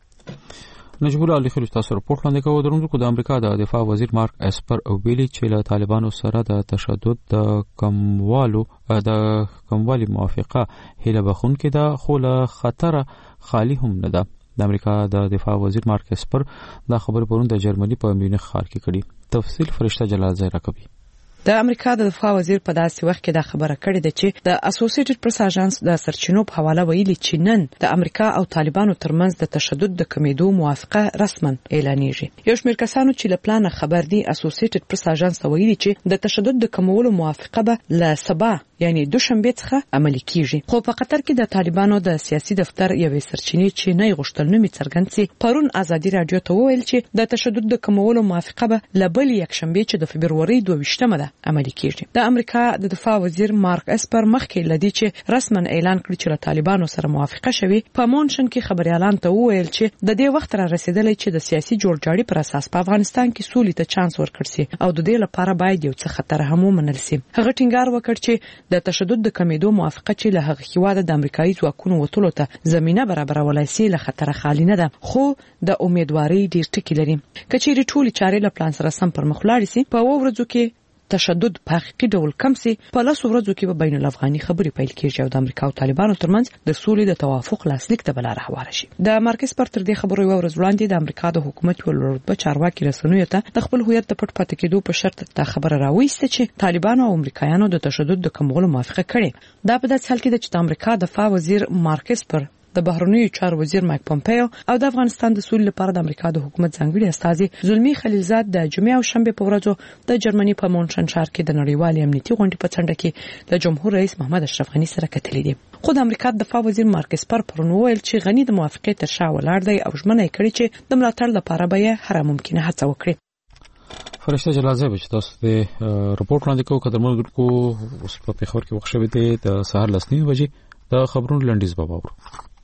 نجیب الله علی خلیل تاسو رپورټ وړاندې کوو. درنوونکو د امریکا د دفاع وزیر مارک اسپر ویلي چې له طالبانو سره د تشدد د کموالو د کموالي موافقه هیله بخونکې ده خو له خطر خالی هم نه ده. د امریکا د دفاع وزیر مارک اسپر دا خبر پرون د جرمني په میونخ ښار کې کړي. تفصیل فرشته جلال زهرا کوي. د امریکا د دفاع وزیر په داسې وخت کې دا خبره کړې ده چې د اسوسییټډ پریس اژانس د سرچینو په حواله ویلي چې نن د امریکا او طالبانو ترمنځ د تشدد د کمیدو موافقه رسما اعلانېږي. یو شمېر کسانو چې له پلانه خبر دي اسوسییټډ پریس اژانس ته ویلي چې د تشدد د کمولو موافقه به له سبا یعنی دوشنبه څخه عملي کیږي. خو په قطر کې د طالبانو د سیاسي دفتر یوې سرچینې چې نه غوښتل نومي څرګند سي پرون ازادي رادیو ته وویل چې د تشدد د کمولو موافقه به له بل یکشنبه چې د فبروري دوه ویشتمه ده عملي کیږي. د امریکا د دفاع وزیر مارک اسپر مخکې لدی چې رسما اعلان کړی چې له طالبانو سره موافقه شوي په مونشن کې خبريالان ته وویل چې د دې وخت را رسیدلی چې د سیاسي جوړجاړي پر اساس په افغانستان کې سولې ته چانس ورکړ سي او د دې لپاره باید یو څه خطر هم ومنل سي. هغه ټینګار وکړ چې د تشدد د کمیدو موافقه چې له هغه هیواده د امریکایي ځواکونو وټولو ته زمينه برابرولای سي له خطر خالی نه ده خو د امیدواري ډیر ټکی لري. کچېری ټولي چارې له پلان سره سم پر مخ لاړې سي په ورځو کې تشدد په حقیقي ډول کم سي په لاسو ورځو کې به بین الافغاني خبري پیل کیږي او د امریکا او طالبانو ترمنځ د سولې د توافق لاسلیک ته بل راهواره شي. د مارکس پر تر دې خبرو یو ورځ وړاندې د امریکا د حکومت یو رتبه چارواکي رسنیو ته د خپل هویت د پټ پاتې کېدو په شرط د خبره راوېسته چې طالبانو او امریکایانو د تشدد د کمولو موافقه کړې. دا په داسې حال کې چې د امریکا دفاع وزیر مارکس پر د بهرنیو چارو وزیر مایک پومپیو او د افغانستان د سولې لپاره د امریکا د حکومت ځانګړي استازي زلمی خلیلزاد د جمعې او شنبه په ورځو د جرمني په مونشن ښار کې د نړیوال امنیتي غونډې په څنډه کې د جمهور رئیس محمد اشرف غنی سره کتلې دي. خو د امریکا د دفاع وزیر مارک اسپر پرون وویل چې غنی د موافقې تر شا ولاړ دی او ژمنه کړې چې د ملاتړ لپاره به هر ممکنه هڅه وکړي. فرشته جلازه به چې تاسو د رپورټ وړاندې کوو کډمل ګرکو اوس په پیښور کې وخت شوی دی د سهار لسنی بجې د خبرونو لنډیز به واورو.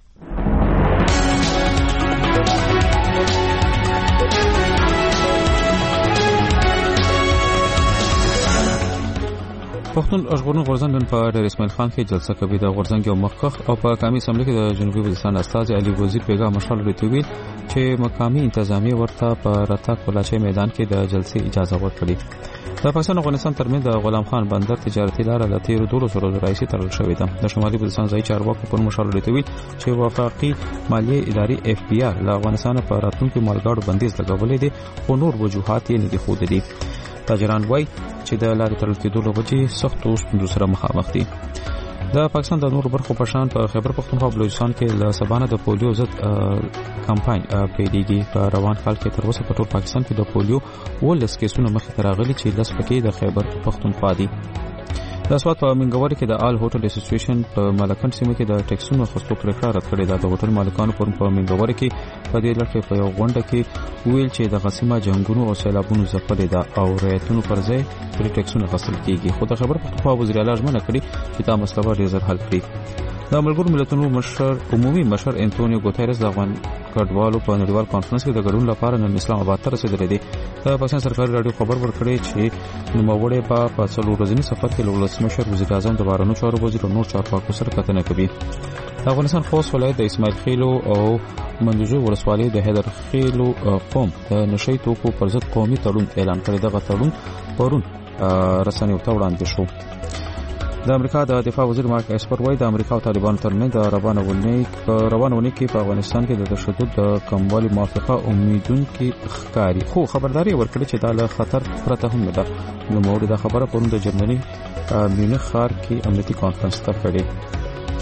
پښتون ژغورنې غورځنګ نن په ډېر اسماعیل خان کې جلسه کوي. د غورځنګ یو مخکخ او په قومي اسمبلی کې د جنوبي وزیرستان استازي علي وزیر بیګا مشال ریتویل چې مقامي انتظامیه ورته په راتګ کولاچي میدان کې د جلسې اجازه ورکړي. د پاکستان او افغانستان ترمنځ د غلام خان بندر تجارتي لار له تیر دولس ورځو راځي تړل شوې ده. د شمالي وزیرستان ځای چارواکو په مشال ریتویل چې وفاقي مالیه ادارې اف بي آر له افغانستان په راتلونکو مالګاړو بندیز لګولې دي خو نور وجوهات یې نه دي خو دي. تاجران وایي چې د لارې تړل کېدو له وجې سختو ستونزو سره مخامخ دي. د پاکستان د نورو برخو په شان په خیبر پختونخوا او بلوچستان کې له سبانه د پولیو ضد کمپاین پیلېږي. په روان کال کې تر اوسه په ټول پاکستان کې د پولیو ولس کیسونه مخې ته راغلي چې لس پکې د خیبر پختونخوا دي. د اسوات په منګوري کې د آل هوټل اسوسییشن په ملکند سیمه کې د ټیکسونو خصوصي پریکړه رد کړې ده. د هوټل مالکانو پر په منګوري کې په دې لړ کې په یو غونډه کې ویل چې د غسیمه جنگونو او سیلابونو ځپلې ده او رعایتونو پر ځای پر ټیکسونو غسل کیږي. خو د خبر پختونخوا وزیر اعلی ژمنه کړې چې دا مسله به ډېر ژر حل کړي. د ملګرو ملتونو مشر عمومي مشر انټونیو ګوتيرس د افغان کډوالو په نړیوال کانفرنس کې د ګډون لپاره نن اسلام آباد ته رسیدلی دی. د پاکستان سرکاري رادیو خبر ورکړی چې نوموړی په په څلور ورځني سفر کې له ولسمشر وزیر اعظم د بهرنیو چارو وزیر او نور چارواکو سره کتنه کوي. د افغانستان خوست ولایت د اسماعیل خیلو او مندوزو ولسوالۍ د حیدر خیلو قوم د نشئی توکو پر ضد قومي تړون اعلان کړی. دغه تړون پرون رسنیو ته وړاندې شو. د امریکا د دفاع وزیر مارک اسپر وايي د امریکا او طالبانو ترمنځ د روانه ونې روانه ونې کې په افغانستان کې د تشدد د کموالي موافقه امیدونکي ښکاري خو خبرداري ورکړي چې دا له خطر پرته هم نه ده. نوموړي دا خبره پرون د جرمني میونخ ښار کې امنیتي کانفرنس ته کړې.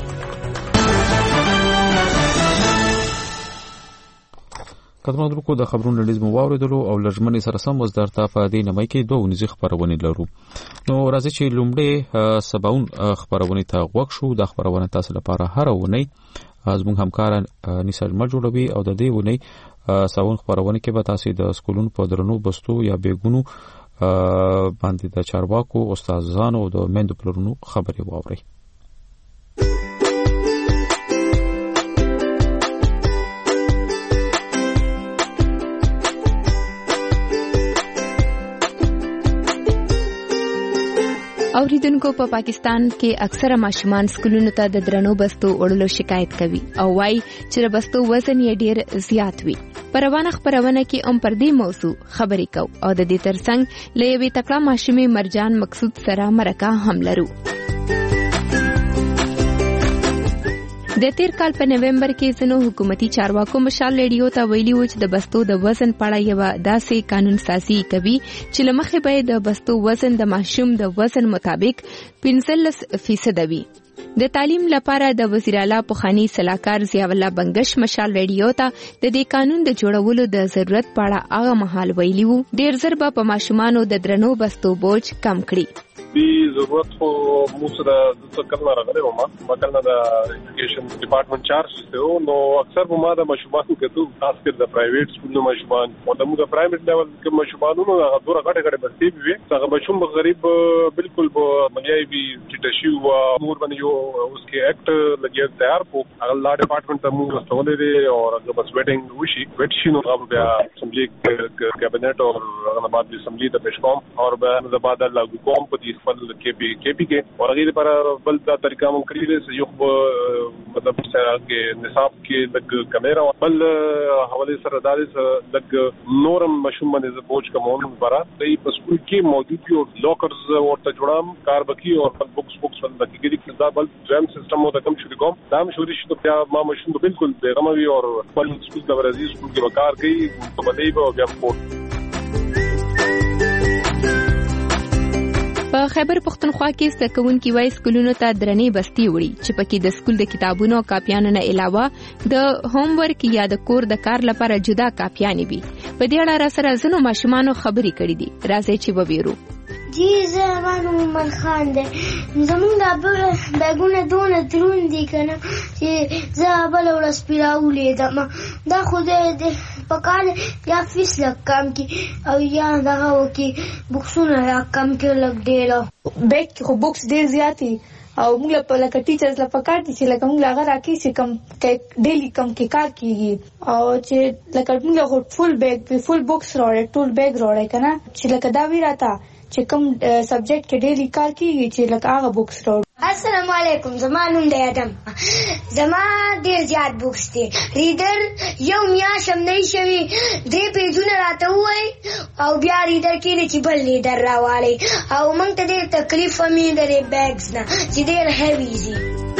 کډمل کو د خبرونو لړیز مو واوریدلو او لږمنې سره سم وز درته په دې نمای کې دوه نږدې خبرونه لرو. نو راځي چې لومړی سباون خبرونه ته غوښ شو. د خبرونه تاسو لپاره هر ونی زموږ همکار نثار مر جوړوي او د دې ونی سباون خبرونه کې به تاسو د سکولونو په درنو بستو یا بیګونو باندې د چارواکو استادانو او د مندو پلرونو خبري واوري. اوریدونکو په پاکستان کې اکثره ماشومان سکولونو ته د درنو بستو وړلو شکایت کوي او وايي چې د بستو وزن یې ډیر زیات وي. په روانه خبرونه کې هم پر دې موضوع خبرې کوو او د دې ترڅنګ له یوې تکړه ماشومې مرجان مقصود سره مرکه هم لرو. د تیر کال په نومبر کې زنو حکومتي چارواکو مشال ریډیو ته ویلي و چې د بستو د وزن په اړه یو داسې قانون سازي کوي چې لمخې به د بستو وزن د ماشوم د وزن مطابق پنځلس فیصد وي. د تعلیم لپاره د وزیر اعلی پخوانی صلاحکار ضیاء الله بنگش مشال ریډیو ته د دې قانون د جوړولو د ضرورت په اړه هغه مهال ویلي و ډیر زر به په ماشومانو د درنو بستو بوج کم کړي. دی ضرورت خو موږ سره د څه کله راغلی وم ما کله د ایجوکیشن ډپارټمنټ چارج ته نو اکثر ما د ماشومانو کېدو خاص کر د پرایویټ سکولونو ماشومان او د موږ پرایویټ لیول کې ماشومانو هغه دوره غټه غټه بستې وي هغه ماشوم غریب بالکل به مليای وي چې تشي او امور باندې یو اوس کې اکټ لګي تیار کو هغه لا ډپارټمنټ ته موږ استولې دي او هغه بس ویټینګ وشي ویټ شي نو هغه بیا اسمبلی کابینټ او هغه بعد اسمبلی ته پیش کوم او بعد بعد لاګو کوم په دې خپل کې پی کې پی کې اور غیر پر بل دا طریقہ مون کړی دی یو مطلب سره کې نصاب کې لګ کیمرا بل حواله سره دالس لګ نورم مشوم باندې بوج کومون برا دې په سکول کې موجود یو لاکرز ورته جوړام کار بکی او بوکس بوکس ول بکی کې دا بل جام سیستم مو د کم شو کوم دا مشوري شته بیا ما مشوم بالکل بیغموي او خپل سکول د ورزي سکول کې وکړ کوي په دې به بیا په په خیبر پختونخوا کې سکونکي وای سکولونو ته درنې بستي وړي چې پکې د سکول د کتابونو او کاپیانو نه علاوه د هوم ورک یا د کور د کار لپاره جدا کاپیانې وي. په دې اړه سره ځینو ماشومانو خبرې کړې دي. راځي چې وویرو. جی زمان عمر خان دی. زمونږ د بیګونه دونه دروند دي که نه چې زه بله ورځ پرې راولېدم. دا خو د په کال یا فیس لږ کم کړي او یا دغه وکړي بکسونه را کم کړي لږ ډېره. بیګ کې خو بکس ډېر زیات دي او موږ له لکه ټیچرز له پکار دي چې لکه موږ هغه راکړي چې کم ډیلی کم کې کار کېږي او چې لکه موږ خو فول بیګ فول بکس راوړی ټول بیګ راوړی که نه چې لکه دا وی راته چې کوم سبجیکټ کې ډیلی کار کیږي چې لکه هغه بوکس راوړو. السلام علیکم. زما نوم دی ادم. زما ډیر زیات بوکس دي. ریډر یو میاشت هم نه شوي درې پیجونه راته ووایي او بیا ریډر کېږي چې بل ریډر راواړئ او موږ ته ډېر تکلیف هم یې د دې بیګز نه چې ډېر هیوي دي.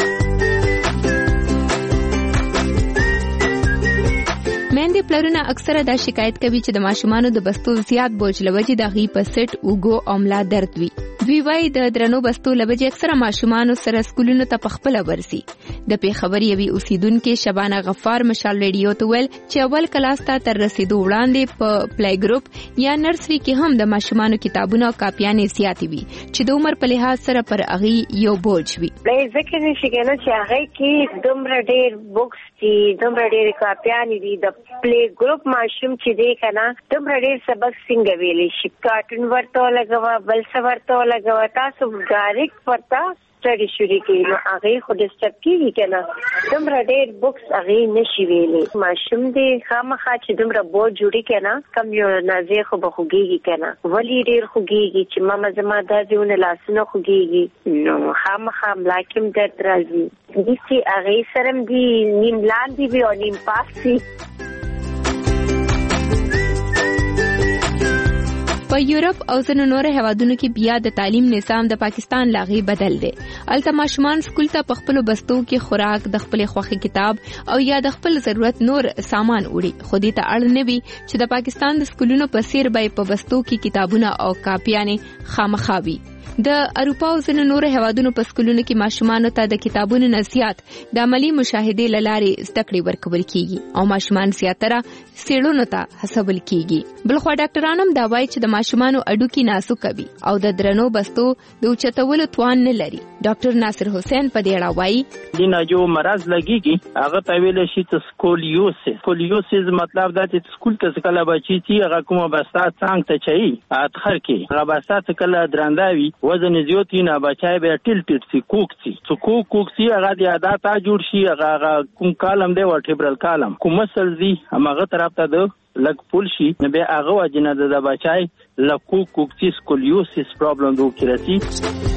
میندې پلرونه اکثره دا شکایت کوي چې د ماشومانو د بستو زیات بوج لوجې د غي په سټ اوګو او ملا درد وي. دوی وايي د درنو بستو لوجې اکثره ماشومانو سره سکولونو ته پخپله ورسي. د پیښور یوي اوسیدونکو شبانه غفار مشال ریډیو ته ویل چې اول کلاس ته تر رسیدو وړاندې په پلی ګروپ یا نرسري کې هم د ماشومانو کتابونه او کاپیانې زیاتې وي چې د عمر په لحاظ سره پر اغي یو بوج وي. ځکه نشي کېدای چې هغه کې دومره ډېر بوکس دي دومره ډېرې کاپیانې دي. د پلی ګروپ ماشوم چې دی که نه دومره ډېر سبق څنګه ویلی شي. کارټون ورته ولګوه بل څه ورته ولګوه تاسو ډایرکټ ورته سټډي شروع کړي نو هغې خو ډسټرب کېږي که نه دومره ډېر بکس هغې نشي ویلی. ماشوم دی خامخا چې دومره بوج جوړي که نه کم یو نازې خو به خوږېږي که نه ولې ډېر خوږېږي چې ماما زما دا دیونه لاسونه خوږېږي نو خامخا ملا کې هم درد راځي. داسې هغې سره هم دي نیم لاندې وي او نیم پاس وي. په یورپ او ځینو نورو هیوادونو کې بیا د تعلیم نظام د پاکستان لاغي بدل دی. الته ماشومان سکول ته په خپل بستو کې خوراک د خپل خوخي کتاب او یا د خپل ضرورت نور سامان وړي. خو دې ته اړ نه وي چې د پاکستان د سکولونو په سیر به په بستو کې کتابونه او کاپیانې خامخا وي. د اروپا او ځینو نورو هیوادونو په سکولونو کې ماشومانو ته د کتابونو نه زیات د عملي مشاهدې له لارې زده کړې ورکول کیږي او ماشومان زیاتره څېړنو ته هڅول کیږي. بلخوا ډاکټران هم دا وایي چې د ماشومانو اډوکي نازک وي او د درنو بستو د اوچتولو توان نه لري. ډاکټر ناصر حسین په دې اړه وایي دینه جو مرض لګيږي هغه ته ویل شي چې سکولیوسس. سکولیوسس مطلب دا چې سکول ته کله بچی چې هغه کومه بستا څنګه ته چي اخر کې هغه بستا کله درنداوي وزن زیات نه بچای به ټیل ټیل سی کوک سی څو کوک کوک سی هغه د عادت جوړ شي هغه کوم کالم دی ورټبرل کالم کوم مسل دی هغه طرف ته د لګ پول شي نه به هغه وجنه د بچای لکو کوک سی سکولیوسس پرابلم دوه کیږي.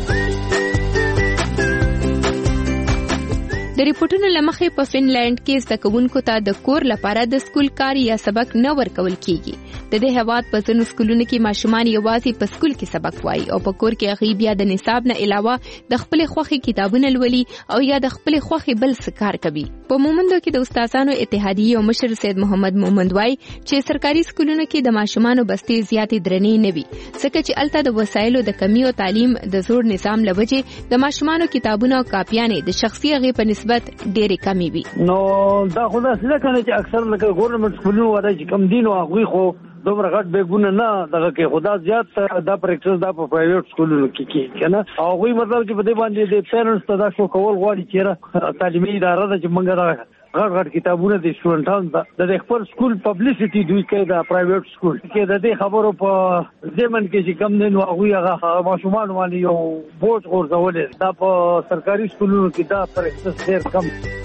د ریپورتونو لمخې په فنلند کې زده کوونکو ته د کور لپاره د سکول کار یا سبق نه ورکول کیږي. د دې هیواد په ځینو سکولونو کې ماشومان یوازې په سکول کې سبق وایي او په کور کې هغوی بیا د نصاب نه علاوه د خپلې خوښې کتابونه لولي او یا د خپلې خوښې بل څه کار کوي. په مومندو کې د استادانو اتحادیې او مشر سید محمد مومند وایي چې سرکاري سکولونو کې د ماشومانو بستې زیاتې درنې نه وي ځکه چې الته د وسایلو د کمی او تعلیم د زوړ نظام له وجې د ماشومانو کتابونه او کاپیانې د شخصي هغې په نسبت ډېرې کمې وي. نو دا خو داسې نه کنه چې اکثر لکه ګورنمنټ سکولونه وایي چې کم دي نو هغوی خو دومره غټ بیګونه نه دغه کې خدا زیات دا پریکټس دا په پرایویټ سکولونو کې کې کنه او هغوی مطلب چې په دې باندې د پیرنټس ته دا شو کول غواړي چې تعلیمي اداره ده چې موږ دا غټ غټ کتابونه د سټوډنټانو د خپل سکول پبلسټي دوی کوي د پرایویټ سکول کې د دې خبرو په ځمن کې چې کم نه نو هغوی هغه ماشومان باندې یو بوج غورځول دا په سرکاري سکولونو کې دا پریکټس ډېر کم.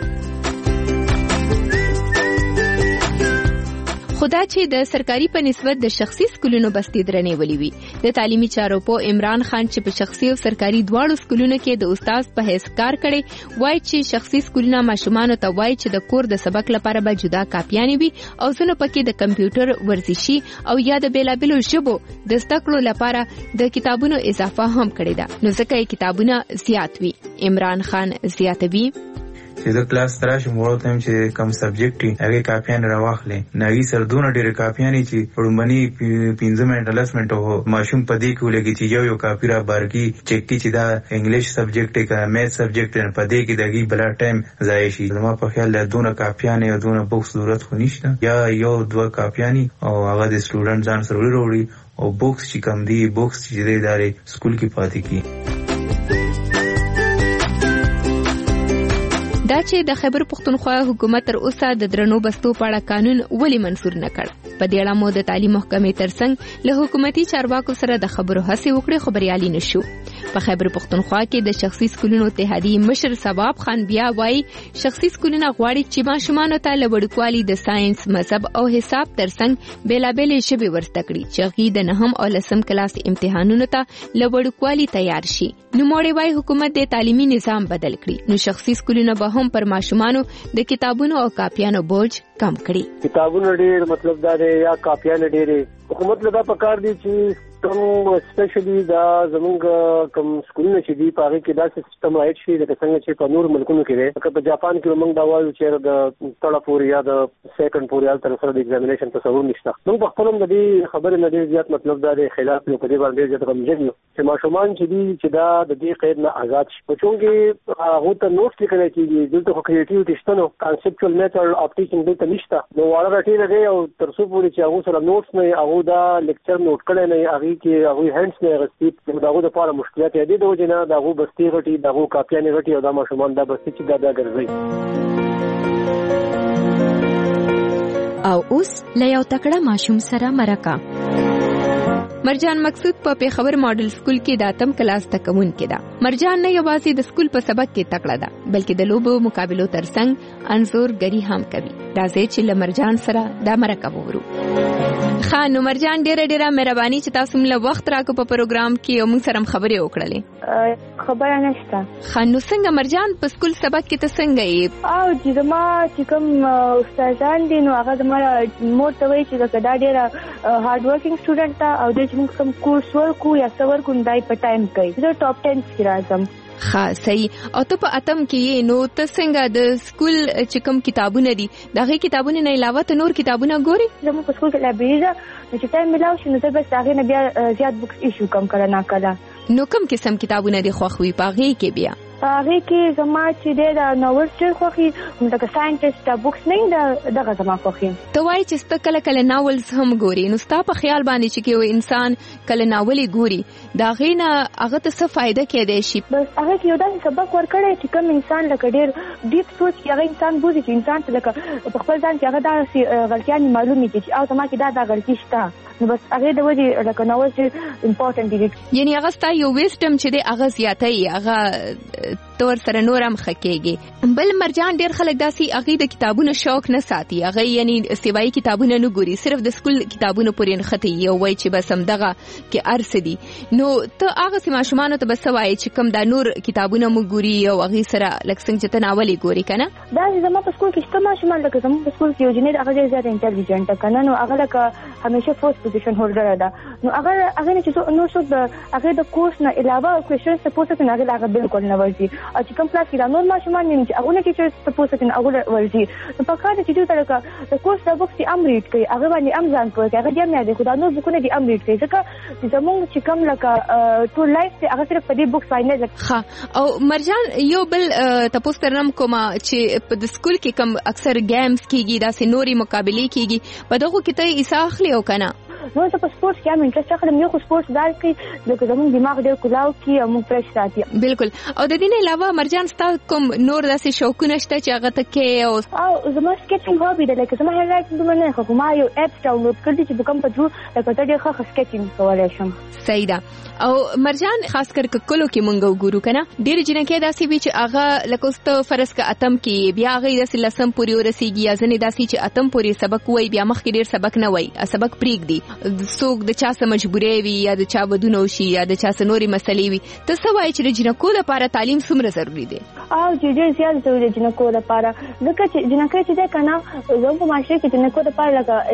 خدا چې د سرکاري په نسبت د شخصي سکولونو بستې درنې ولې وي. د تعلیمي چارو په عمران خان چې په شخصي او سرکاري دواړو سکولونو کې د استاد په حیث کار کړي وایي چې شخصي سکولونه ماشومانو ته وایي چې د کور د سبق لپاره به جدا کاپیانې وي او ځینو پکې د کمپیوټر ورزشي او یا د بیلابیلو ژبو د زده کړو لپاره د کتابونو اضافه هم کړې ده نو ځکه یې کتابونه زیات وي. عمران خان زیاتوي چې زه کلاس تراشم ورته چې کوم سبجیکټ هغه کاپیان راواخلې ناګي سر دونه ډېر کاپیان چې ورمنی پنځه منټه لاس منټه ماشوم پدې کې ولګي چې یو یو کاپی را بارکی چک کی چې دا انګلیش سبجیکټ کا میث سبجیکټ پدې کې دغه بل ټایم ضایع شي زما په خیال له دونه کاپیان او دونه بوکس ضرورت خو نشته یا یو دوه کاپیانی او هغه د سټوډنټ ځان سره وروړي او بوکس چې کم دی بوکس چې د ادارې سکول کې پاتې کی دا چې د خیبر پښتونخوا حکومت تر اوسه د درنو بستو په اړه قانون ولې منسور نه کړ په دې اړه مو د تعلیم محکمې ترڅنګ له حکومتي چارواکو سره د خبرو هڅې وکړې خو بریالي نشو په خیبر پښتونخوا کې د شخصي سکولونو اتحادیې مشر ثواب خان بیا وایي شخصي سکولونه غواړي چې ماشومانو ته له وړوکوالي د ساينس مذهب او حساب ترڅنګ بیلابېلې ژبې ورزده کړي چې هغوی د نهم او لسم کلاس امتحانونو ته له وړوکوالي تیار شي نوموړی وایي حکومت د تعلیمي نظام بدل کړي نو شخصي سکولونه به هم پر ماشومانو د کتابونو او کاپیانو بوج کم کړي کتابونه ډېر مطلب دا دی یا کاپیانه ډېرې حکومت له دا پکار دی چې کوم اسپیشلی دا زمونږ کوم سکولونه چې دی په هغه کې دا سیستم راځي چې د څنګه چې په نور ملکونو کې دی لکه په جاپان کې موږ دا وایو چې د ثird پورې یا د سیکنډ پورې حالت سره د ایگزامینیشن تصور نشته موږ په خپل د دې خبرې نه ډېر زیات مطلب دا دی خلاف نو په دې باندې زیات غمجن یو چې ماشومان چې دی چې دا د دې قید نه آزاد شي په چونګې هغه ته نوټس لیکل کېږي دلته خو کریټیویټي شته نو کانسپچوال میتھډ اف ټیچینګ دلته نشته نو واړه راټی لګي او تر څو پورې چې هغه سره نوټس نه هغه دا لیکچر نوٹ کړي نه هغه کې هغه هندس نه غسیب دغه د لپاره مشکلات دي د وجنه دغه بستي غټي دغه کاپیانې غټي او دا ماشومان دا بستي چې دا دا ګرځي او اوس له یو تکړه ماشوم سره مرکه مرجان مقصود په پیښور ماډل سکول کې د اتم کلاس تکون کې ده مرجان نه یوازې د سکول په سبق کې تکړه ده بلکې د لوبو مقابلو ترڅنګ انزورګری هم کوي دا چې لمرجان سره د مرکه وورو خانو مرجان ډیره ډیره مهرباني چې تاسو موږ وخت راکو په پروګرام کې او موږ سره خبرې وکړلې خبره نشته خانو څنګه مرجان په سکول سبق کې ته څنګه یې او چې زما چې کوم استادان دي نو هغه زما مور ته وایي چې دا ډیره هارد ورکینګ سټوډنټ ده او د موږ کوم کورس ورکو یا څور کوم دای په ټایم کوي زه ټاپ ټن کې راځم ښه صحیح او ته په اتم کې نو ته څنګه د سکول چې کوم کتابونه دي دغه کتابونه نه علاوه ته نور کتابونه ګوري زموږ په سکول کې لایبرری ده چې ټایم ملاو شي نو زه بس هغه نه بیا زیات بوکس ایشو کم کړه نه کړه نو کوم قسم کتابونه دي خوښوي پاغي کې بیا هغه کې زما چې د نوول ډېر خوښي لکه ساينټیسټ بوکس نه دا دغه زما خوښي ته وایي چې ست کله کله ناولز هم ګوري نو ستا په خیال باندې چې یو انسان کله ناولي ګوري دا غینه هغه ته څه فائدہ کېدای شي بس هغه کې یو داسې سبق ورکړی چې کوم انسان لکه ډېر ډیپ سوچ هغه انسان بوزي چې انسان ته لکه په خپل ځان کې هغه داسې غلطیان معلومې دي چې او زما کې دا دا غلطي شته نو بس هغه د وجه لکه ناول چې امپورټنت دي یعنی هغه ستا یو ویسټم چې دی هغه زیاتای هغه تور سره نورم خکېږي بل مرجان ډېر خلک داسي هغه د کتابونو شوق نه ساتي هغه یعنی سیوای کتابونه نه ګوري صرف د سکول کتابونو پورې نه ختی یو وای چې بس هم دغه کې ارس دي نو ته هغه سیمه شمانو ته بس وای چې کوم د نور کتابونه مو ګوري او هغه سره لکه څنګه چې تناولي ګوري کنه دا زما په سکول کې شته ماشومان لکه زما په سکول کې یو جنید هغه ډېر زیات انټيليجنت کنه نو هغه لکه همیشه فرست پوزیشن هولډر ده نو هغه هغه چې نو څو د هغه د کورس نه علاوه کوېشن سپورټ نه هغه هغه بالکل نه ورځي او چې کوم کلاس کې نور ماشومان نه چې هغه کې چې سپورټ کې هغه ورځي نو په کار چې دوی ترکه د کورس د بوکس امریټ کوي هغه باندې امزان کوي هغه دې نه دي خدای نو بکونه دي امریټ کوي ځکه زموږ چې کوم لکه ټول لایف هغه صرف په دې بوکس باندې ځکه ها او مرجان یو بل تاسو ترنم کومه چې په سکول کې کوم اکثر گیمز کیږي دا سه نوري مقابله کیږي په دغه کې ته ایسا اخلي او کنه نو ته په سپورت کې هم انټرست اخلم یو خو سپورت دال کې د زموږ دماغ ډېر کلاو کې او موږ فرش ساتي بالکل او د دې نه علاوه مرجان ستا کوم نور داسې شوقونه شته چې هغه ته کې او او زما سکیچینګ هوبي ده لکه زما هر رائټینګ باندې خو ما یو اپ ډاونلوډ کړی چې کوم په درو لکه ته ډېر ښه سکیچینګ کولای شم صحیح ده او مرجان خاص کر کلو کې مونږ وګورو کنه ډېر جنکه داسې وی چې هغه لکه واست فرض کا اتم کې بیا هغه داسې لسم پوری ورسیږي یا ځنې داسې چې اتم پوری سبق وای بیا مخکې ډېر سبق نه وای سبق پریک دی څوک د چا سره مجبورې وي یا د چا ودونه وشي یا د چا سره نورې مسلې وي، ته څه وایې چې د جنکو لپاره تعلیم څومره ضروري دی؟ او چې ډېر زیات ضروري دی جنکو لپاره، ځکه چې جنکۍ چې دی که نه زموږ په معاشره کې جنکو لپاره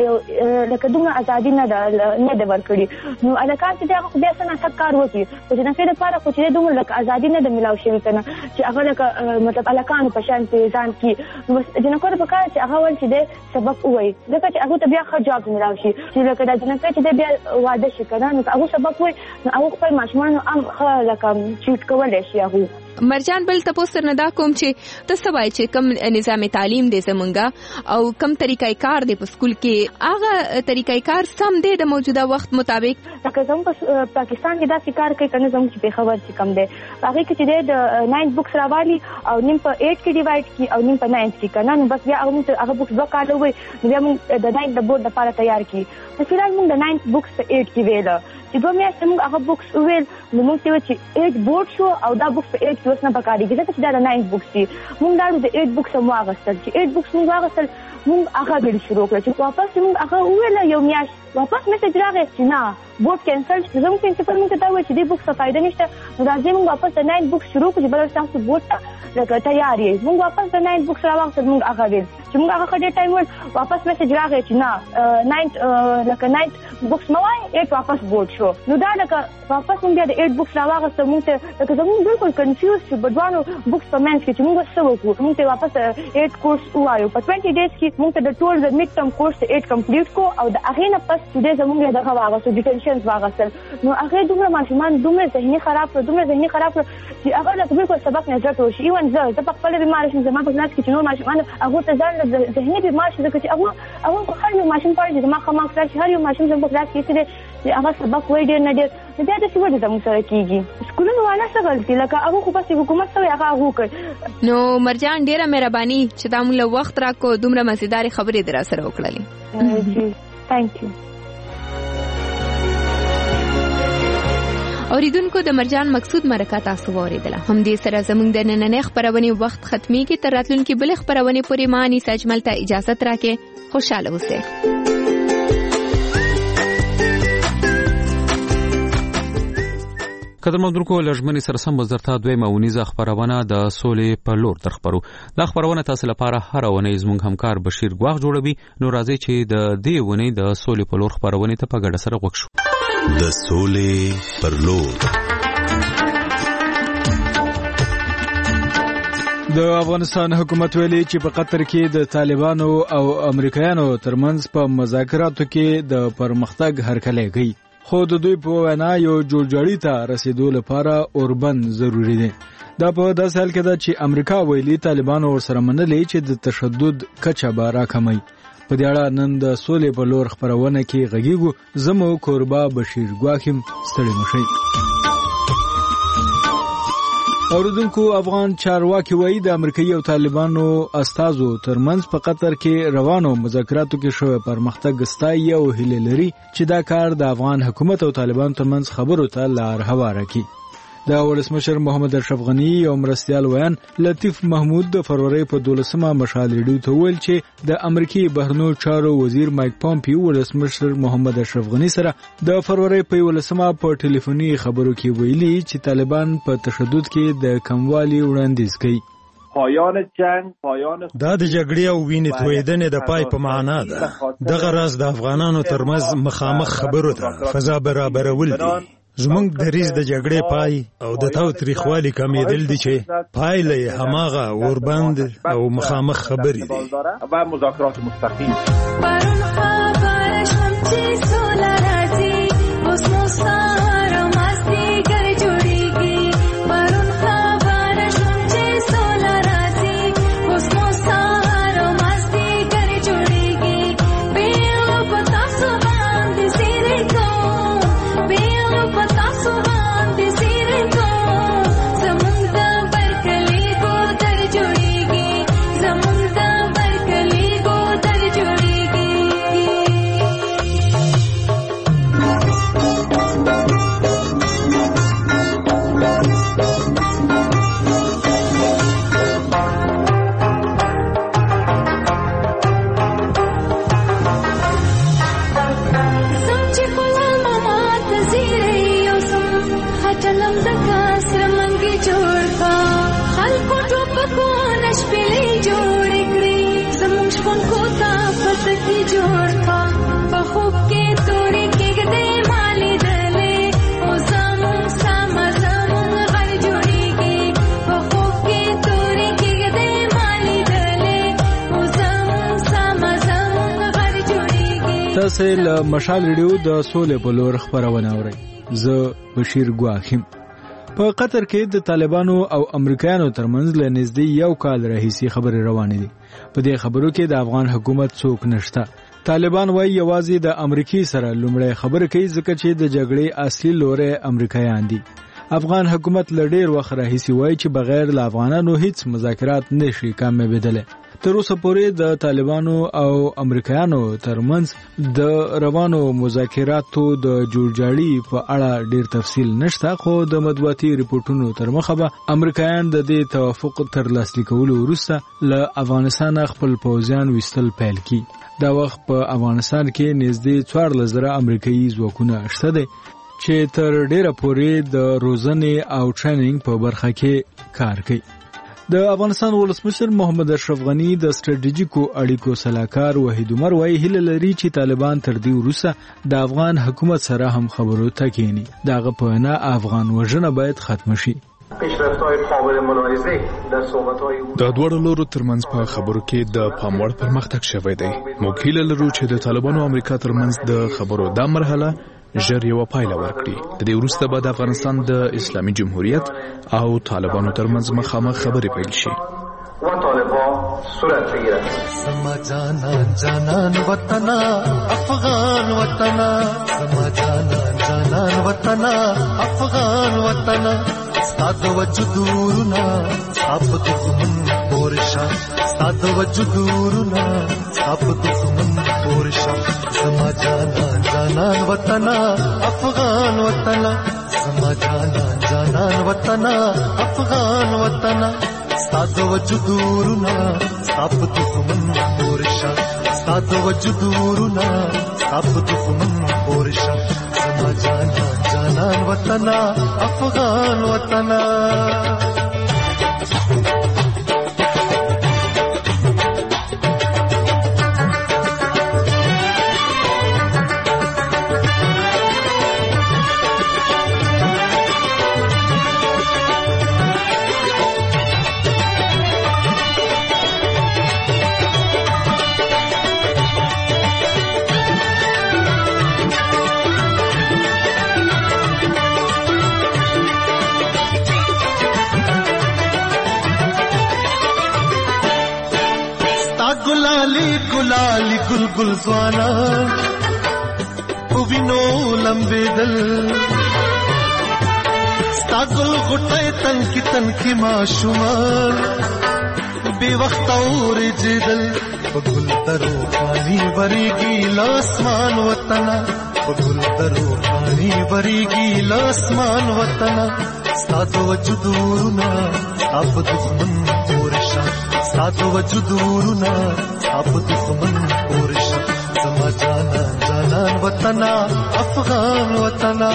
لکه لکه دومره ازادي نه ده نه ده ورکړې. نو هلکان چې دی هغه خو بیا څه ناڅه کار وکړي، خو جنکۍ لپاره خو چې دی دومره لکه ازادي نه ده میلاو شوې که نه چې هغه لکه مطلب هلکانو په شان پرې ځان کړي. نو بس جنکو ته پکار چې هغه ول چې دی سبق ووایي، ځکه چې هغوی ته بیا ښه جاب میلاو شي چې لکه دا جنکۍ چې دی بیا واده شي که نه نو هغوی سبق ووایي نو هغوی خپل ماشومان هم ښه لکه ټریټ کولی شي هغوی. مرجان بل تاسو سره دا کوم چې ته څه وایې چې کوم نظام تعلیم دی زمونږه او کوم طریقې کار دی په سکول کې، هغه طریقې کار سم دی د موجوده وخت مطابق؟ لکه زموږ په پاکستان کې داسې کار کوي که نه زموږ چې پېښور چې کوم دی هغې کې چې دی د ناینث بکس راوالي او نیم په ایټ کې ډیوایډ کړي او نیم په ناینث کې که نه نو بس بیا هغه موږ هغه بکس دوه کاله ووایي نو بیا موږ د ناینث د بورډ لپاره تیار کړي. نو فلحال موږ د ناینث بکس په ایټ کې ویله چې دوه میاشتې موږ هغه بکس وویل نو موږ ته وویل چې ایټ بورډ شو او دا بکس په ایټ کې اوس نه پکارېږي ځکه چې دا د ناینث بکس دي. موږ لاړو د ایټ بکس هم واخیستل چې ایټ بکس موږ واخیستل موږ هغه ویل شروع کړه چې واپس موږ هغه وویله یو میاشت واپس میسج راغی چې نه بورډ کینسل شو. زموږ پرنسپل موږ ته دا وویل چې دې بکس ته فایده نشته نو راځئ موږ واپس د ناینث بکس شروع کړو چې بله ستاسو بورډ ته لکه تیار یې. موږ واپس د ناینث بکس راواخیستل موږ هغه ویل چې موږ هغه ښه ډېر ټایم وویل واپس میسج راغی چې نه ناینث لکه ناینث بکس مه وایئ ایټ واپس بورډ شو. نو دا لکه واپس موږ بیا د ایټ بکس راواخیسته موږ ته لکه زموږ بالکل کنفیوز شو په دواړو بکس په منځ کې چې موږ څه وکړو. موږ ته واپس ایټ کورس ووایو په ټوینټي ډیز کې موږ ته د ټول د میډ ټرم کورس ایټ کمپلیټ کو او د هغې نه پس چې دی زموږ یې دغه واغېستو ډیټنشنز واغېستل. نو هغې دومره ماشومان دومره ذهني خراب کړه دومره ذهني خراب کړه چې هغه لکه بالکل سبق نه زده وشي. ایون زه زه په خپله بیماره شم زما په کلاس کې چې نور ماشومان هغو ته ځان ذهني بیمار شي ځکه چې هغو هغو هر یو ماشوم غواړي چې زما ښه مارکس راشي، هر یو ماشوم زما په کلاس کې څه دی چې هغه سبق وایي ډېر نه ډېر نو بیا داسې ولې زموږ سره کېږي. سکولونو والا څه غلطي لکه هغو خو بس حکومت څه وایي هغه هغو کوي. نو مرجان ډېره مهرباني چې تا موږ له وخت راکړو دومره مزیدارې خبرې دې راسره وکړلې. جی تھینک یو. اوریدونکو د مرجان مقصود مرکه تاسو واوریدله. هم دې سره زموږ د نننۍ خبرونې وخت ختمېږي. تر راتلونکي بلې خبرونې پورې ما انیس اجمل ته اجازه راکړئ. خوشحاله اوسئ. قدرمن درکو لژمنې سره سم وزارت دویمه ونیزه خبرونه د سولې په لور درخبرو. دا خبرونه تاسو لپاره هر ونې زموږ همکار بشیر ګواغ جوړوي. نو راځي چې د دې ونې د سولې په لور خبرونه ته په ګډه سره غوښ شو. د سولې پر لور. د افغانستان حکومت ویلي چې په قطر کې د طالبانو او امریکایانو ترمنځ په مذاکراتو کې د پرمختګ هرکلی کوي، خو د دوی په وینا یو جوړجاړي ته رسیدو لپاره اوربند ضروری دی. دا په داسې حال کې ده چې امریکا ویلي طالبانو ورسره منلي چې د تشدد کچه به راکموي. په دې اړه نن د سولې په لور خبرونه کې غږیږو. زمو کوربه بشیر ګواخیم ستړي مشي. اوریدونکو افغان چارواکي وایي د امریکایي او طالبانو استازو ترمنځ په قطر کې روانو مذاکراتو کې شوی پرمختګ ستایي او هیله لري چې دا کار د افغان حکومت او طالبانو ترمنځ خبرو ته لار هواره کړي. د ولسمشر محمد اشرف غنی او مرستیال ویان لطیف محمود د فروری په دولسمه مشال ریډیو ته ویل چې د امریکای بهرنیو چارو وزیر مایک پامپیو ولسمشر محمد اشرف غنی سره د فروری په ولسمه په ټلیفوني خبرو کې ویلي چې طالبان په تشدد کې د کموالي وړاندیز کوي. پایان جنگ پایان دا د جګړې او وینې تویدنې د پای په معنا ده. دغه راز د افغانانو ترمنځ مخامخ خبرو ته فضا برابرول دي. زمونږ دریځ د جګړې پای او د تاوتریخوالي کمیدل دي چې پایله هماغه اوربند او مخامخ خبرې دي و مذاکرات مستقیم. سکی جوړ کا په خوب کې تورې کېږدې مالې دلې او زمون سم زمون غر جوړېږي په خوب کې تورې کېږدې مالې دلې او زمون سم زمون غر جوړېږي. تاسو له مشال ریډیو د سولې په لور خبرونه اورئ. زه بشیر ګواخیم. په قطر کې د طالبانو او امریکایانو ترمنځ له نږدې یو کال راهیسې خبرې روانې دي. په دې خبرو کې د افغان حکومت څوک نشته. طالبان وايي یوازې د امریکای سره لومړی خبرې کوي ځکه چې د جګړې اصلي لوري امریکایان دي. افغان حکومت له ډېر وخت راهیسې وايي چې بغیر له افغانانو هیڅ مذاکرات نشي کامیابېدلی. تر اوسه پورې د طالبانو او امریکایانو ترمنځ د روانو مذاکراتو د جوړجاړي په اړه ډېر تفصیل نشته، خو د مطبوعاتي ریپورتونو تر مخه به امریکایان د دې توافق تر لاسلیک کولو وروسته له افغانستان خپل پوځیان ویستل پیل کړي. دا وخت په افغانستان کې نږدې څوارلس زره امریکایي ځواکونه شته دي چې تر ډېره پورې د روزنې او ټریننګ په برخه کې کار کوي. د افغانستان ولسمشر محمد اشرف غنی د ستراتیژیکو اړیکو سلاکار وحید عمر وايي هیله لري چې طالبان تر دې وروسته د افغان حکومت سره هم خبرو ته کېني. دغه په وینا افغان وژنه باید ختم شي. د دوړو لورو ترمنځ په خبرو کې د پاموړ پرمختګ شوی دی. موږ هیله لرو چې د طالبانو او امریکا ترمنځ د خبرو دا مرحله ژر یو پایله ورکړي. د دې وروسته به د افغانستان د اسلامي جمهوریت او طالبانو ترمنځ مخامخ خبرې پیل شي. و طالبان صورت بگیرد. سما جانان جانان وطنا افغان وطنا سما جانان جانان وطنا افغان وطنا استاد وجودورنا اب دښمن پورشا استاد وجودورنا اب دښمن پورشا سما جانان جانان وطنا افغان وطنا سما جانان جانان وطنا افغان وطنا استاد وجودورنا اب دښمن پورشا استاد وجودورنا اب دښمن پورشا سما جانان جانان وطنا افغان وطنا गुलाली गुलगुल स्वाना उविनो लंबे दल स्तागुल गुटे तनकी तनकी माशुमान बेवक्त और जिदल बगुल तरो पानी बरीगी लासमान वतना बगुल तरो पानी बरीगी लासमान वतना स्तादो वजुदूरना अब दुश्मन पोरशा स्तादो वजुदूरना अब दुश्मन पोरशा समा जाना जाना वतना अफगान वतना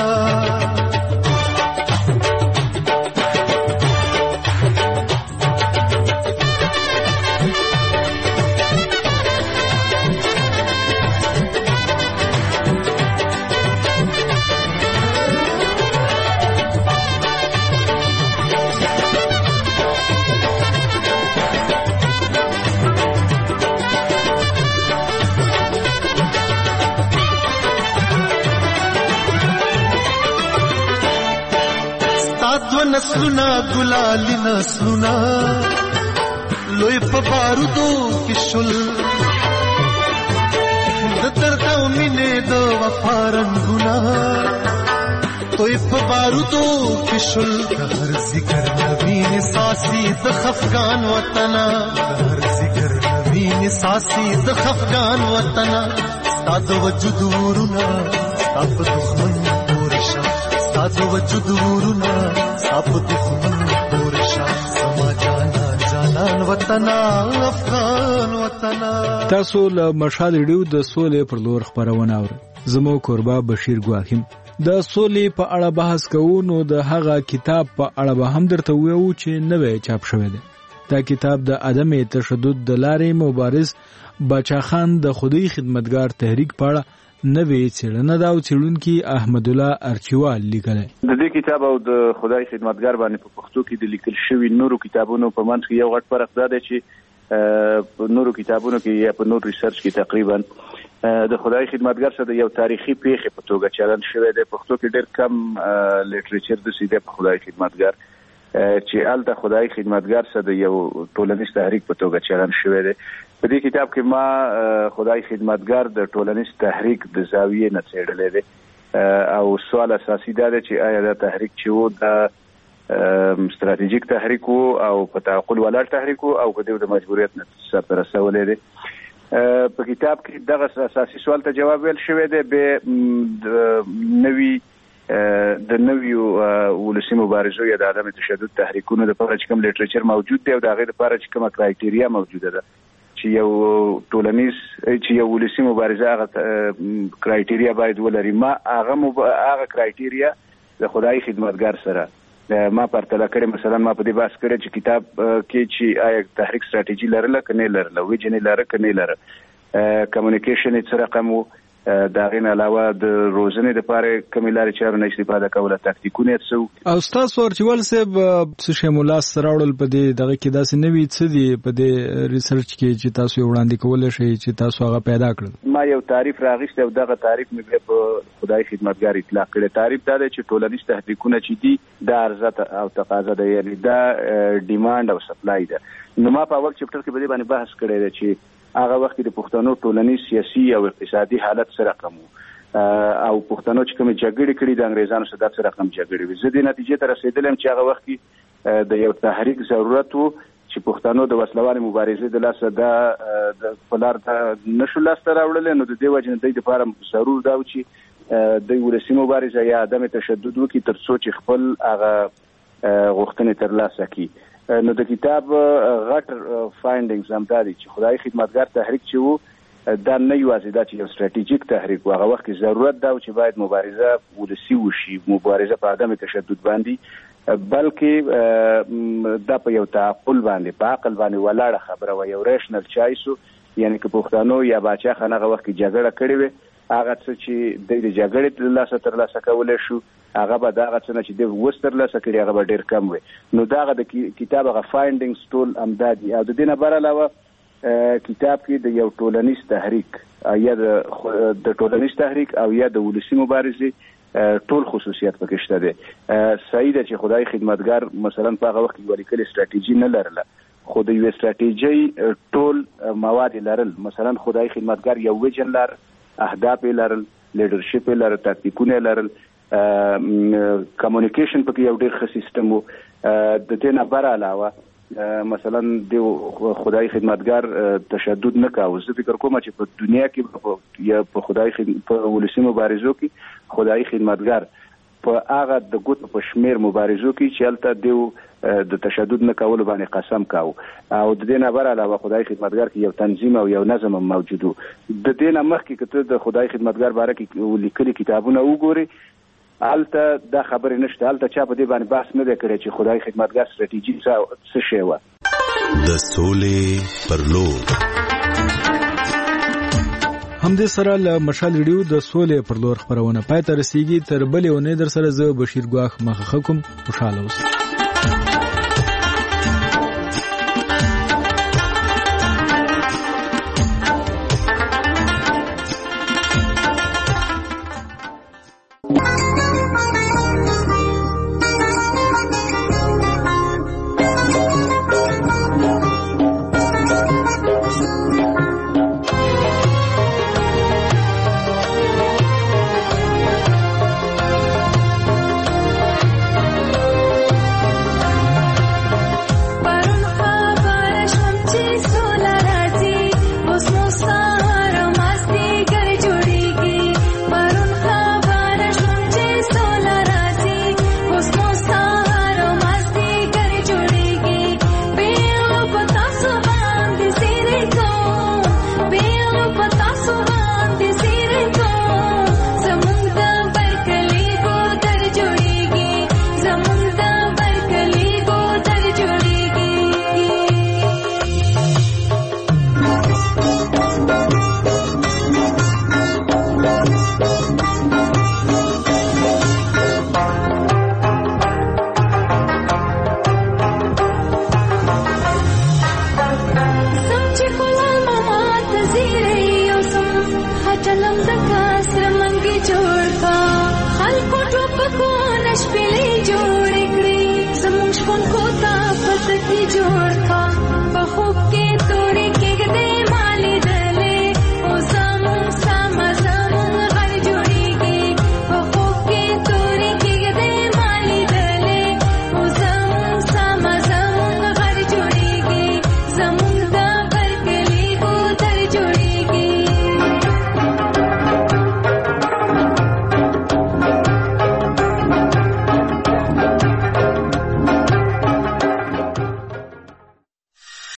नस्लुना गुलाली नस्लुना लोई पबारुदो किशुल दर्दा मिने दो वफारन गुना तोई पबारुदो किशुल हर जिगर नवीन सासी द खफगान वतना हर जिगर नवीन सासी द खफगान वतना साद वजुदूरना अब दुश्मन पोरशा साद वजुदूरना अब दुश्मन पोरशा समा जाना जाना वतना अफगान वतना. تاسو له مشال ریډیو د سولې پر لور خبرونه اورئ. زمو قربا بشیر ګواخیم. د سولې په اړه بحث کوو نو د هغه کتاب په اړه به هم درته وایو چې نوې چاپ شوی دی. دا کتاب د عدم تشدد د لارې مبارز باچا خان د خودي خدمتګار تحریک پاړه نوې څېړنه دا او څېړونکي احمد الله ارچیوال لیکل. د دې کتاب او د خدای خدمتګار باندې په پښتو کې د لیکل شوی نورو کتابونو په منځ کې یو غټ فرق دا دی چې په نورو کتابونو کې یا په نور ریسرچ کې تقریبا د خدای خدمتګار سره یو تاریخي پیښه په توګه چلن شوی دی. پښتو کې ډېر کم لیټریچر د سیده په خدای خدمتګار چې ال د خدای خدمتګار سره یو ټولنیز تحریک په توګه چلن شوی دی. په دې کتاب کې ما خدای خدمتګار د ټولنیز تحریک د زاویې نه څېړلې دی او سوال اساسي دا دی چې آیا دا تحریک چې وو د ستراتیژیک تحریک وو او په تعقل ولاړ تحریک وو او په دې د مجبوریت نه سرته رسولې دی. په کتاب کې دغه اساسي سوال ته جواب ویل شوی دی. به نوي د نویو ولسي مبارزو یا د عدم تشدد تحریکونو لپاره چې کوم لیټریچر موجود دی او د هغې لپاره چې کومه کرایټیریا موجوده ده چې یو ټولنیز چې یو ولسي مبارزه هغه کرایټیریا باید ولري. ما هغه هغه کرایټیریا د خدای خدمتګار سره ما پرتله کړې. مثلا ما په دې بحث کړی چې کتاب کې چې آیا تحریک ستراتیژي لرله که نه لرله، ویژن یې لره که نه لره، کمیونیکیشن یې څه رقم و، د هغې نه علاوه د روزنې دپاره کومې لارې چارو نه استفاده کوله، تکتیکونه یې څه وو. او ستاسو ارچیوال صاحب څه شی مو لاسته راوړل په دې دغه کې داسې نوي څه دي په دې ریسرچ کې چې تاسو یې وړاندې کولی شئ چې تاسو هغه پیدا کړل؟ ما یو تعریف راغیستی او دغه تعریف مې بیا په خدای خدمتګار اطلاق کړی. تعریف دا دی چې ټولنیز تحریکونه چې دي دا عرضه او تقاضا ده، یعنې دا ډیمانډ او سپلای ده. نو ما په اول چپټر کې په دې باندې بحث کړی دی چې هغه وخت د پښتنو ټولنیز سیاسي او اقتصادي حالت سره رقم وو او پښتنو چې کومې جګړې کړي د انګریزانو سره دا څه رقم جګړې وي. زه دې نتیجې ته رسېدلی یم چې هغه وخت کې د یو تحریک ضرورت وو چې پښتنو د وسلوالې مبارزې د لاسه دا د په لار ته نشو لاسته راوړلی. نو د دې وجې نه دوی دپاره ضرور دا و چې دوی ولسي مبارزه یا عدم تشدد وکړي تر څو چې خپل هغه غوښتنې ترلاسه کړي. نو د کتاب غټ فایندینګز هم دا دي چې خدای خدمتګار تحریک چې وو دا نه یوازې دا چې یو ستراتیژیک تحریک و، هغه وخت کې ضرورت دا و چې باید مبارزه ولسي وشي، مبارزه په عدم تشدد باندې، بلکې دا په یو تعقل باندې په عقل باندې ولاړه خبره و، یو ریشنل چایس و. یعنې که پښتنو یا باچا خان هغه وخت کې جګړه کړې وې، هغه څه چې دوی د جګړې له لاسه ترلاسه کولی شو هغه به د هغه څه نه چې دوی اوس ترلاسه کړي هغه به ډېر کم وي. نو د هغه د کتاب هغه فایندینګز ټول همدا دي. او د دې نه بر علاوه کتاب کې د یو ټولنیز تحریک یا د ټولنیز تحریک او یا د ولسي مبارزې ټول خصوصیت پکې شته دی. صحیح ده چې خدای خدمتګار مثلا په هغه وخت کې یوه لیکلې ستراتیژي نه لرله، خو د یوې ستراتیژۍ ټول مواد یې لرل. مثلا خدای خدمتګار یو ویژن لر، اهداف یې لرل، لیډرشپ یې لرل، تکتیکونه یې لرل، کمیونیکیشن پکې یو ډېر ښه سیستم و. د دې نه بر علاوه مثلا د خدای خدمتګار تشدد نه کاوه. زه فکر کوم چې په دنیا کې یا په خدای په ولسي مبارزو کې خدای خدمتګار په هغه د ګوتو په شمیر مبارزو کې چې هلته دیو د تشدد نه کولو باندې قسم کاوه. او د دې نه بر علاوه خدای خدمتګار کې یو تنظیم او یو نظم هم موجود و. د دې نه مخکې که ته د خدای خدمتګار باره کې لیکلي کتابونه وګورې هلته دا خبرې نشته. هلته چا په دې باندې بحث نه دی کړی چې خدای خدمتګار ستراتیژي څه شی وه. د سولې پر لور همدې سره له مشال ریډیو د سولې پر لور خبرونه پای ته رسیږي. تر بلې اونۍ در سره زه بشیر ګواښ مخه کوم. خوشاله اوسئ.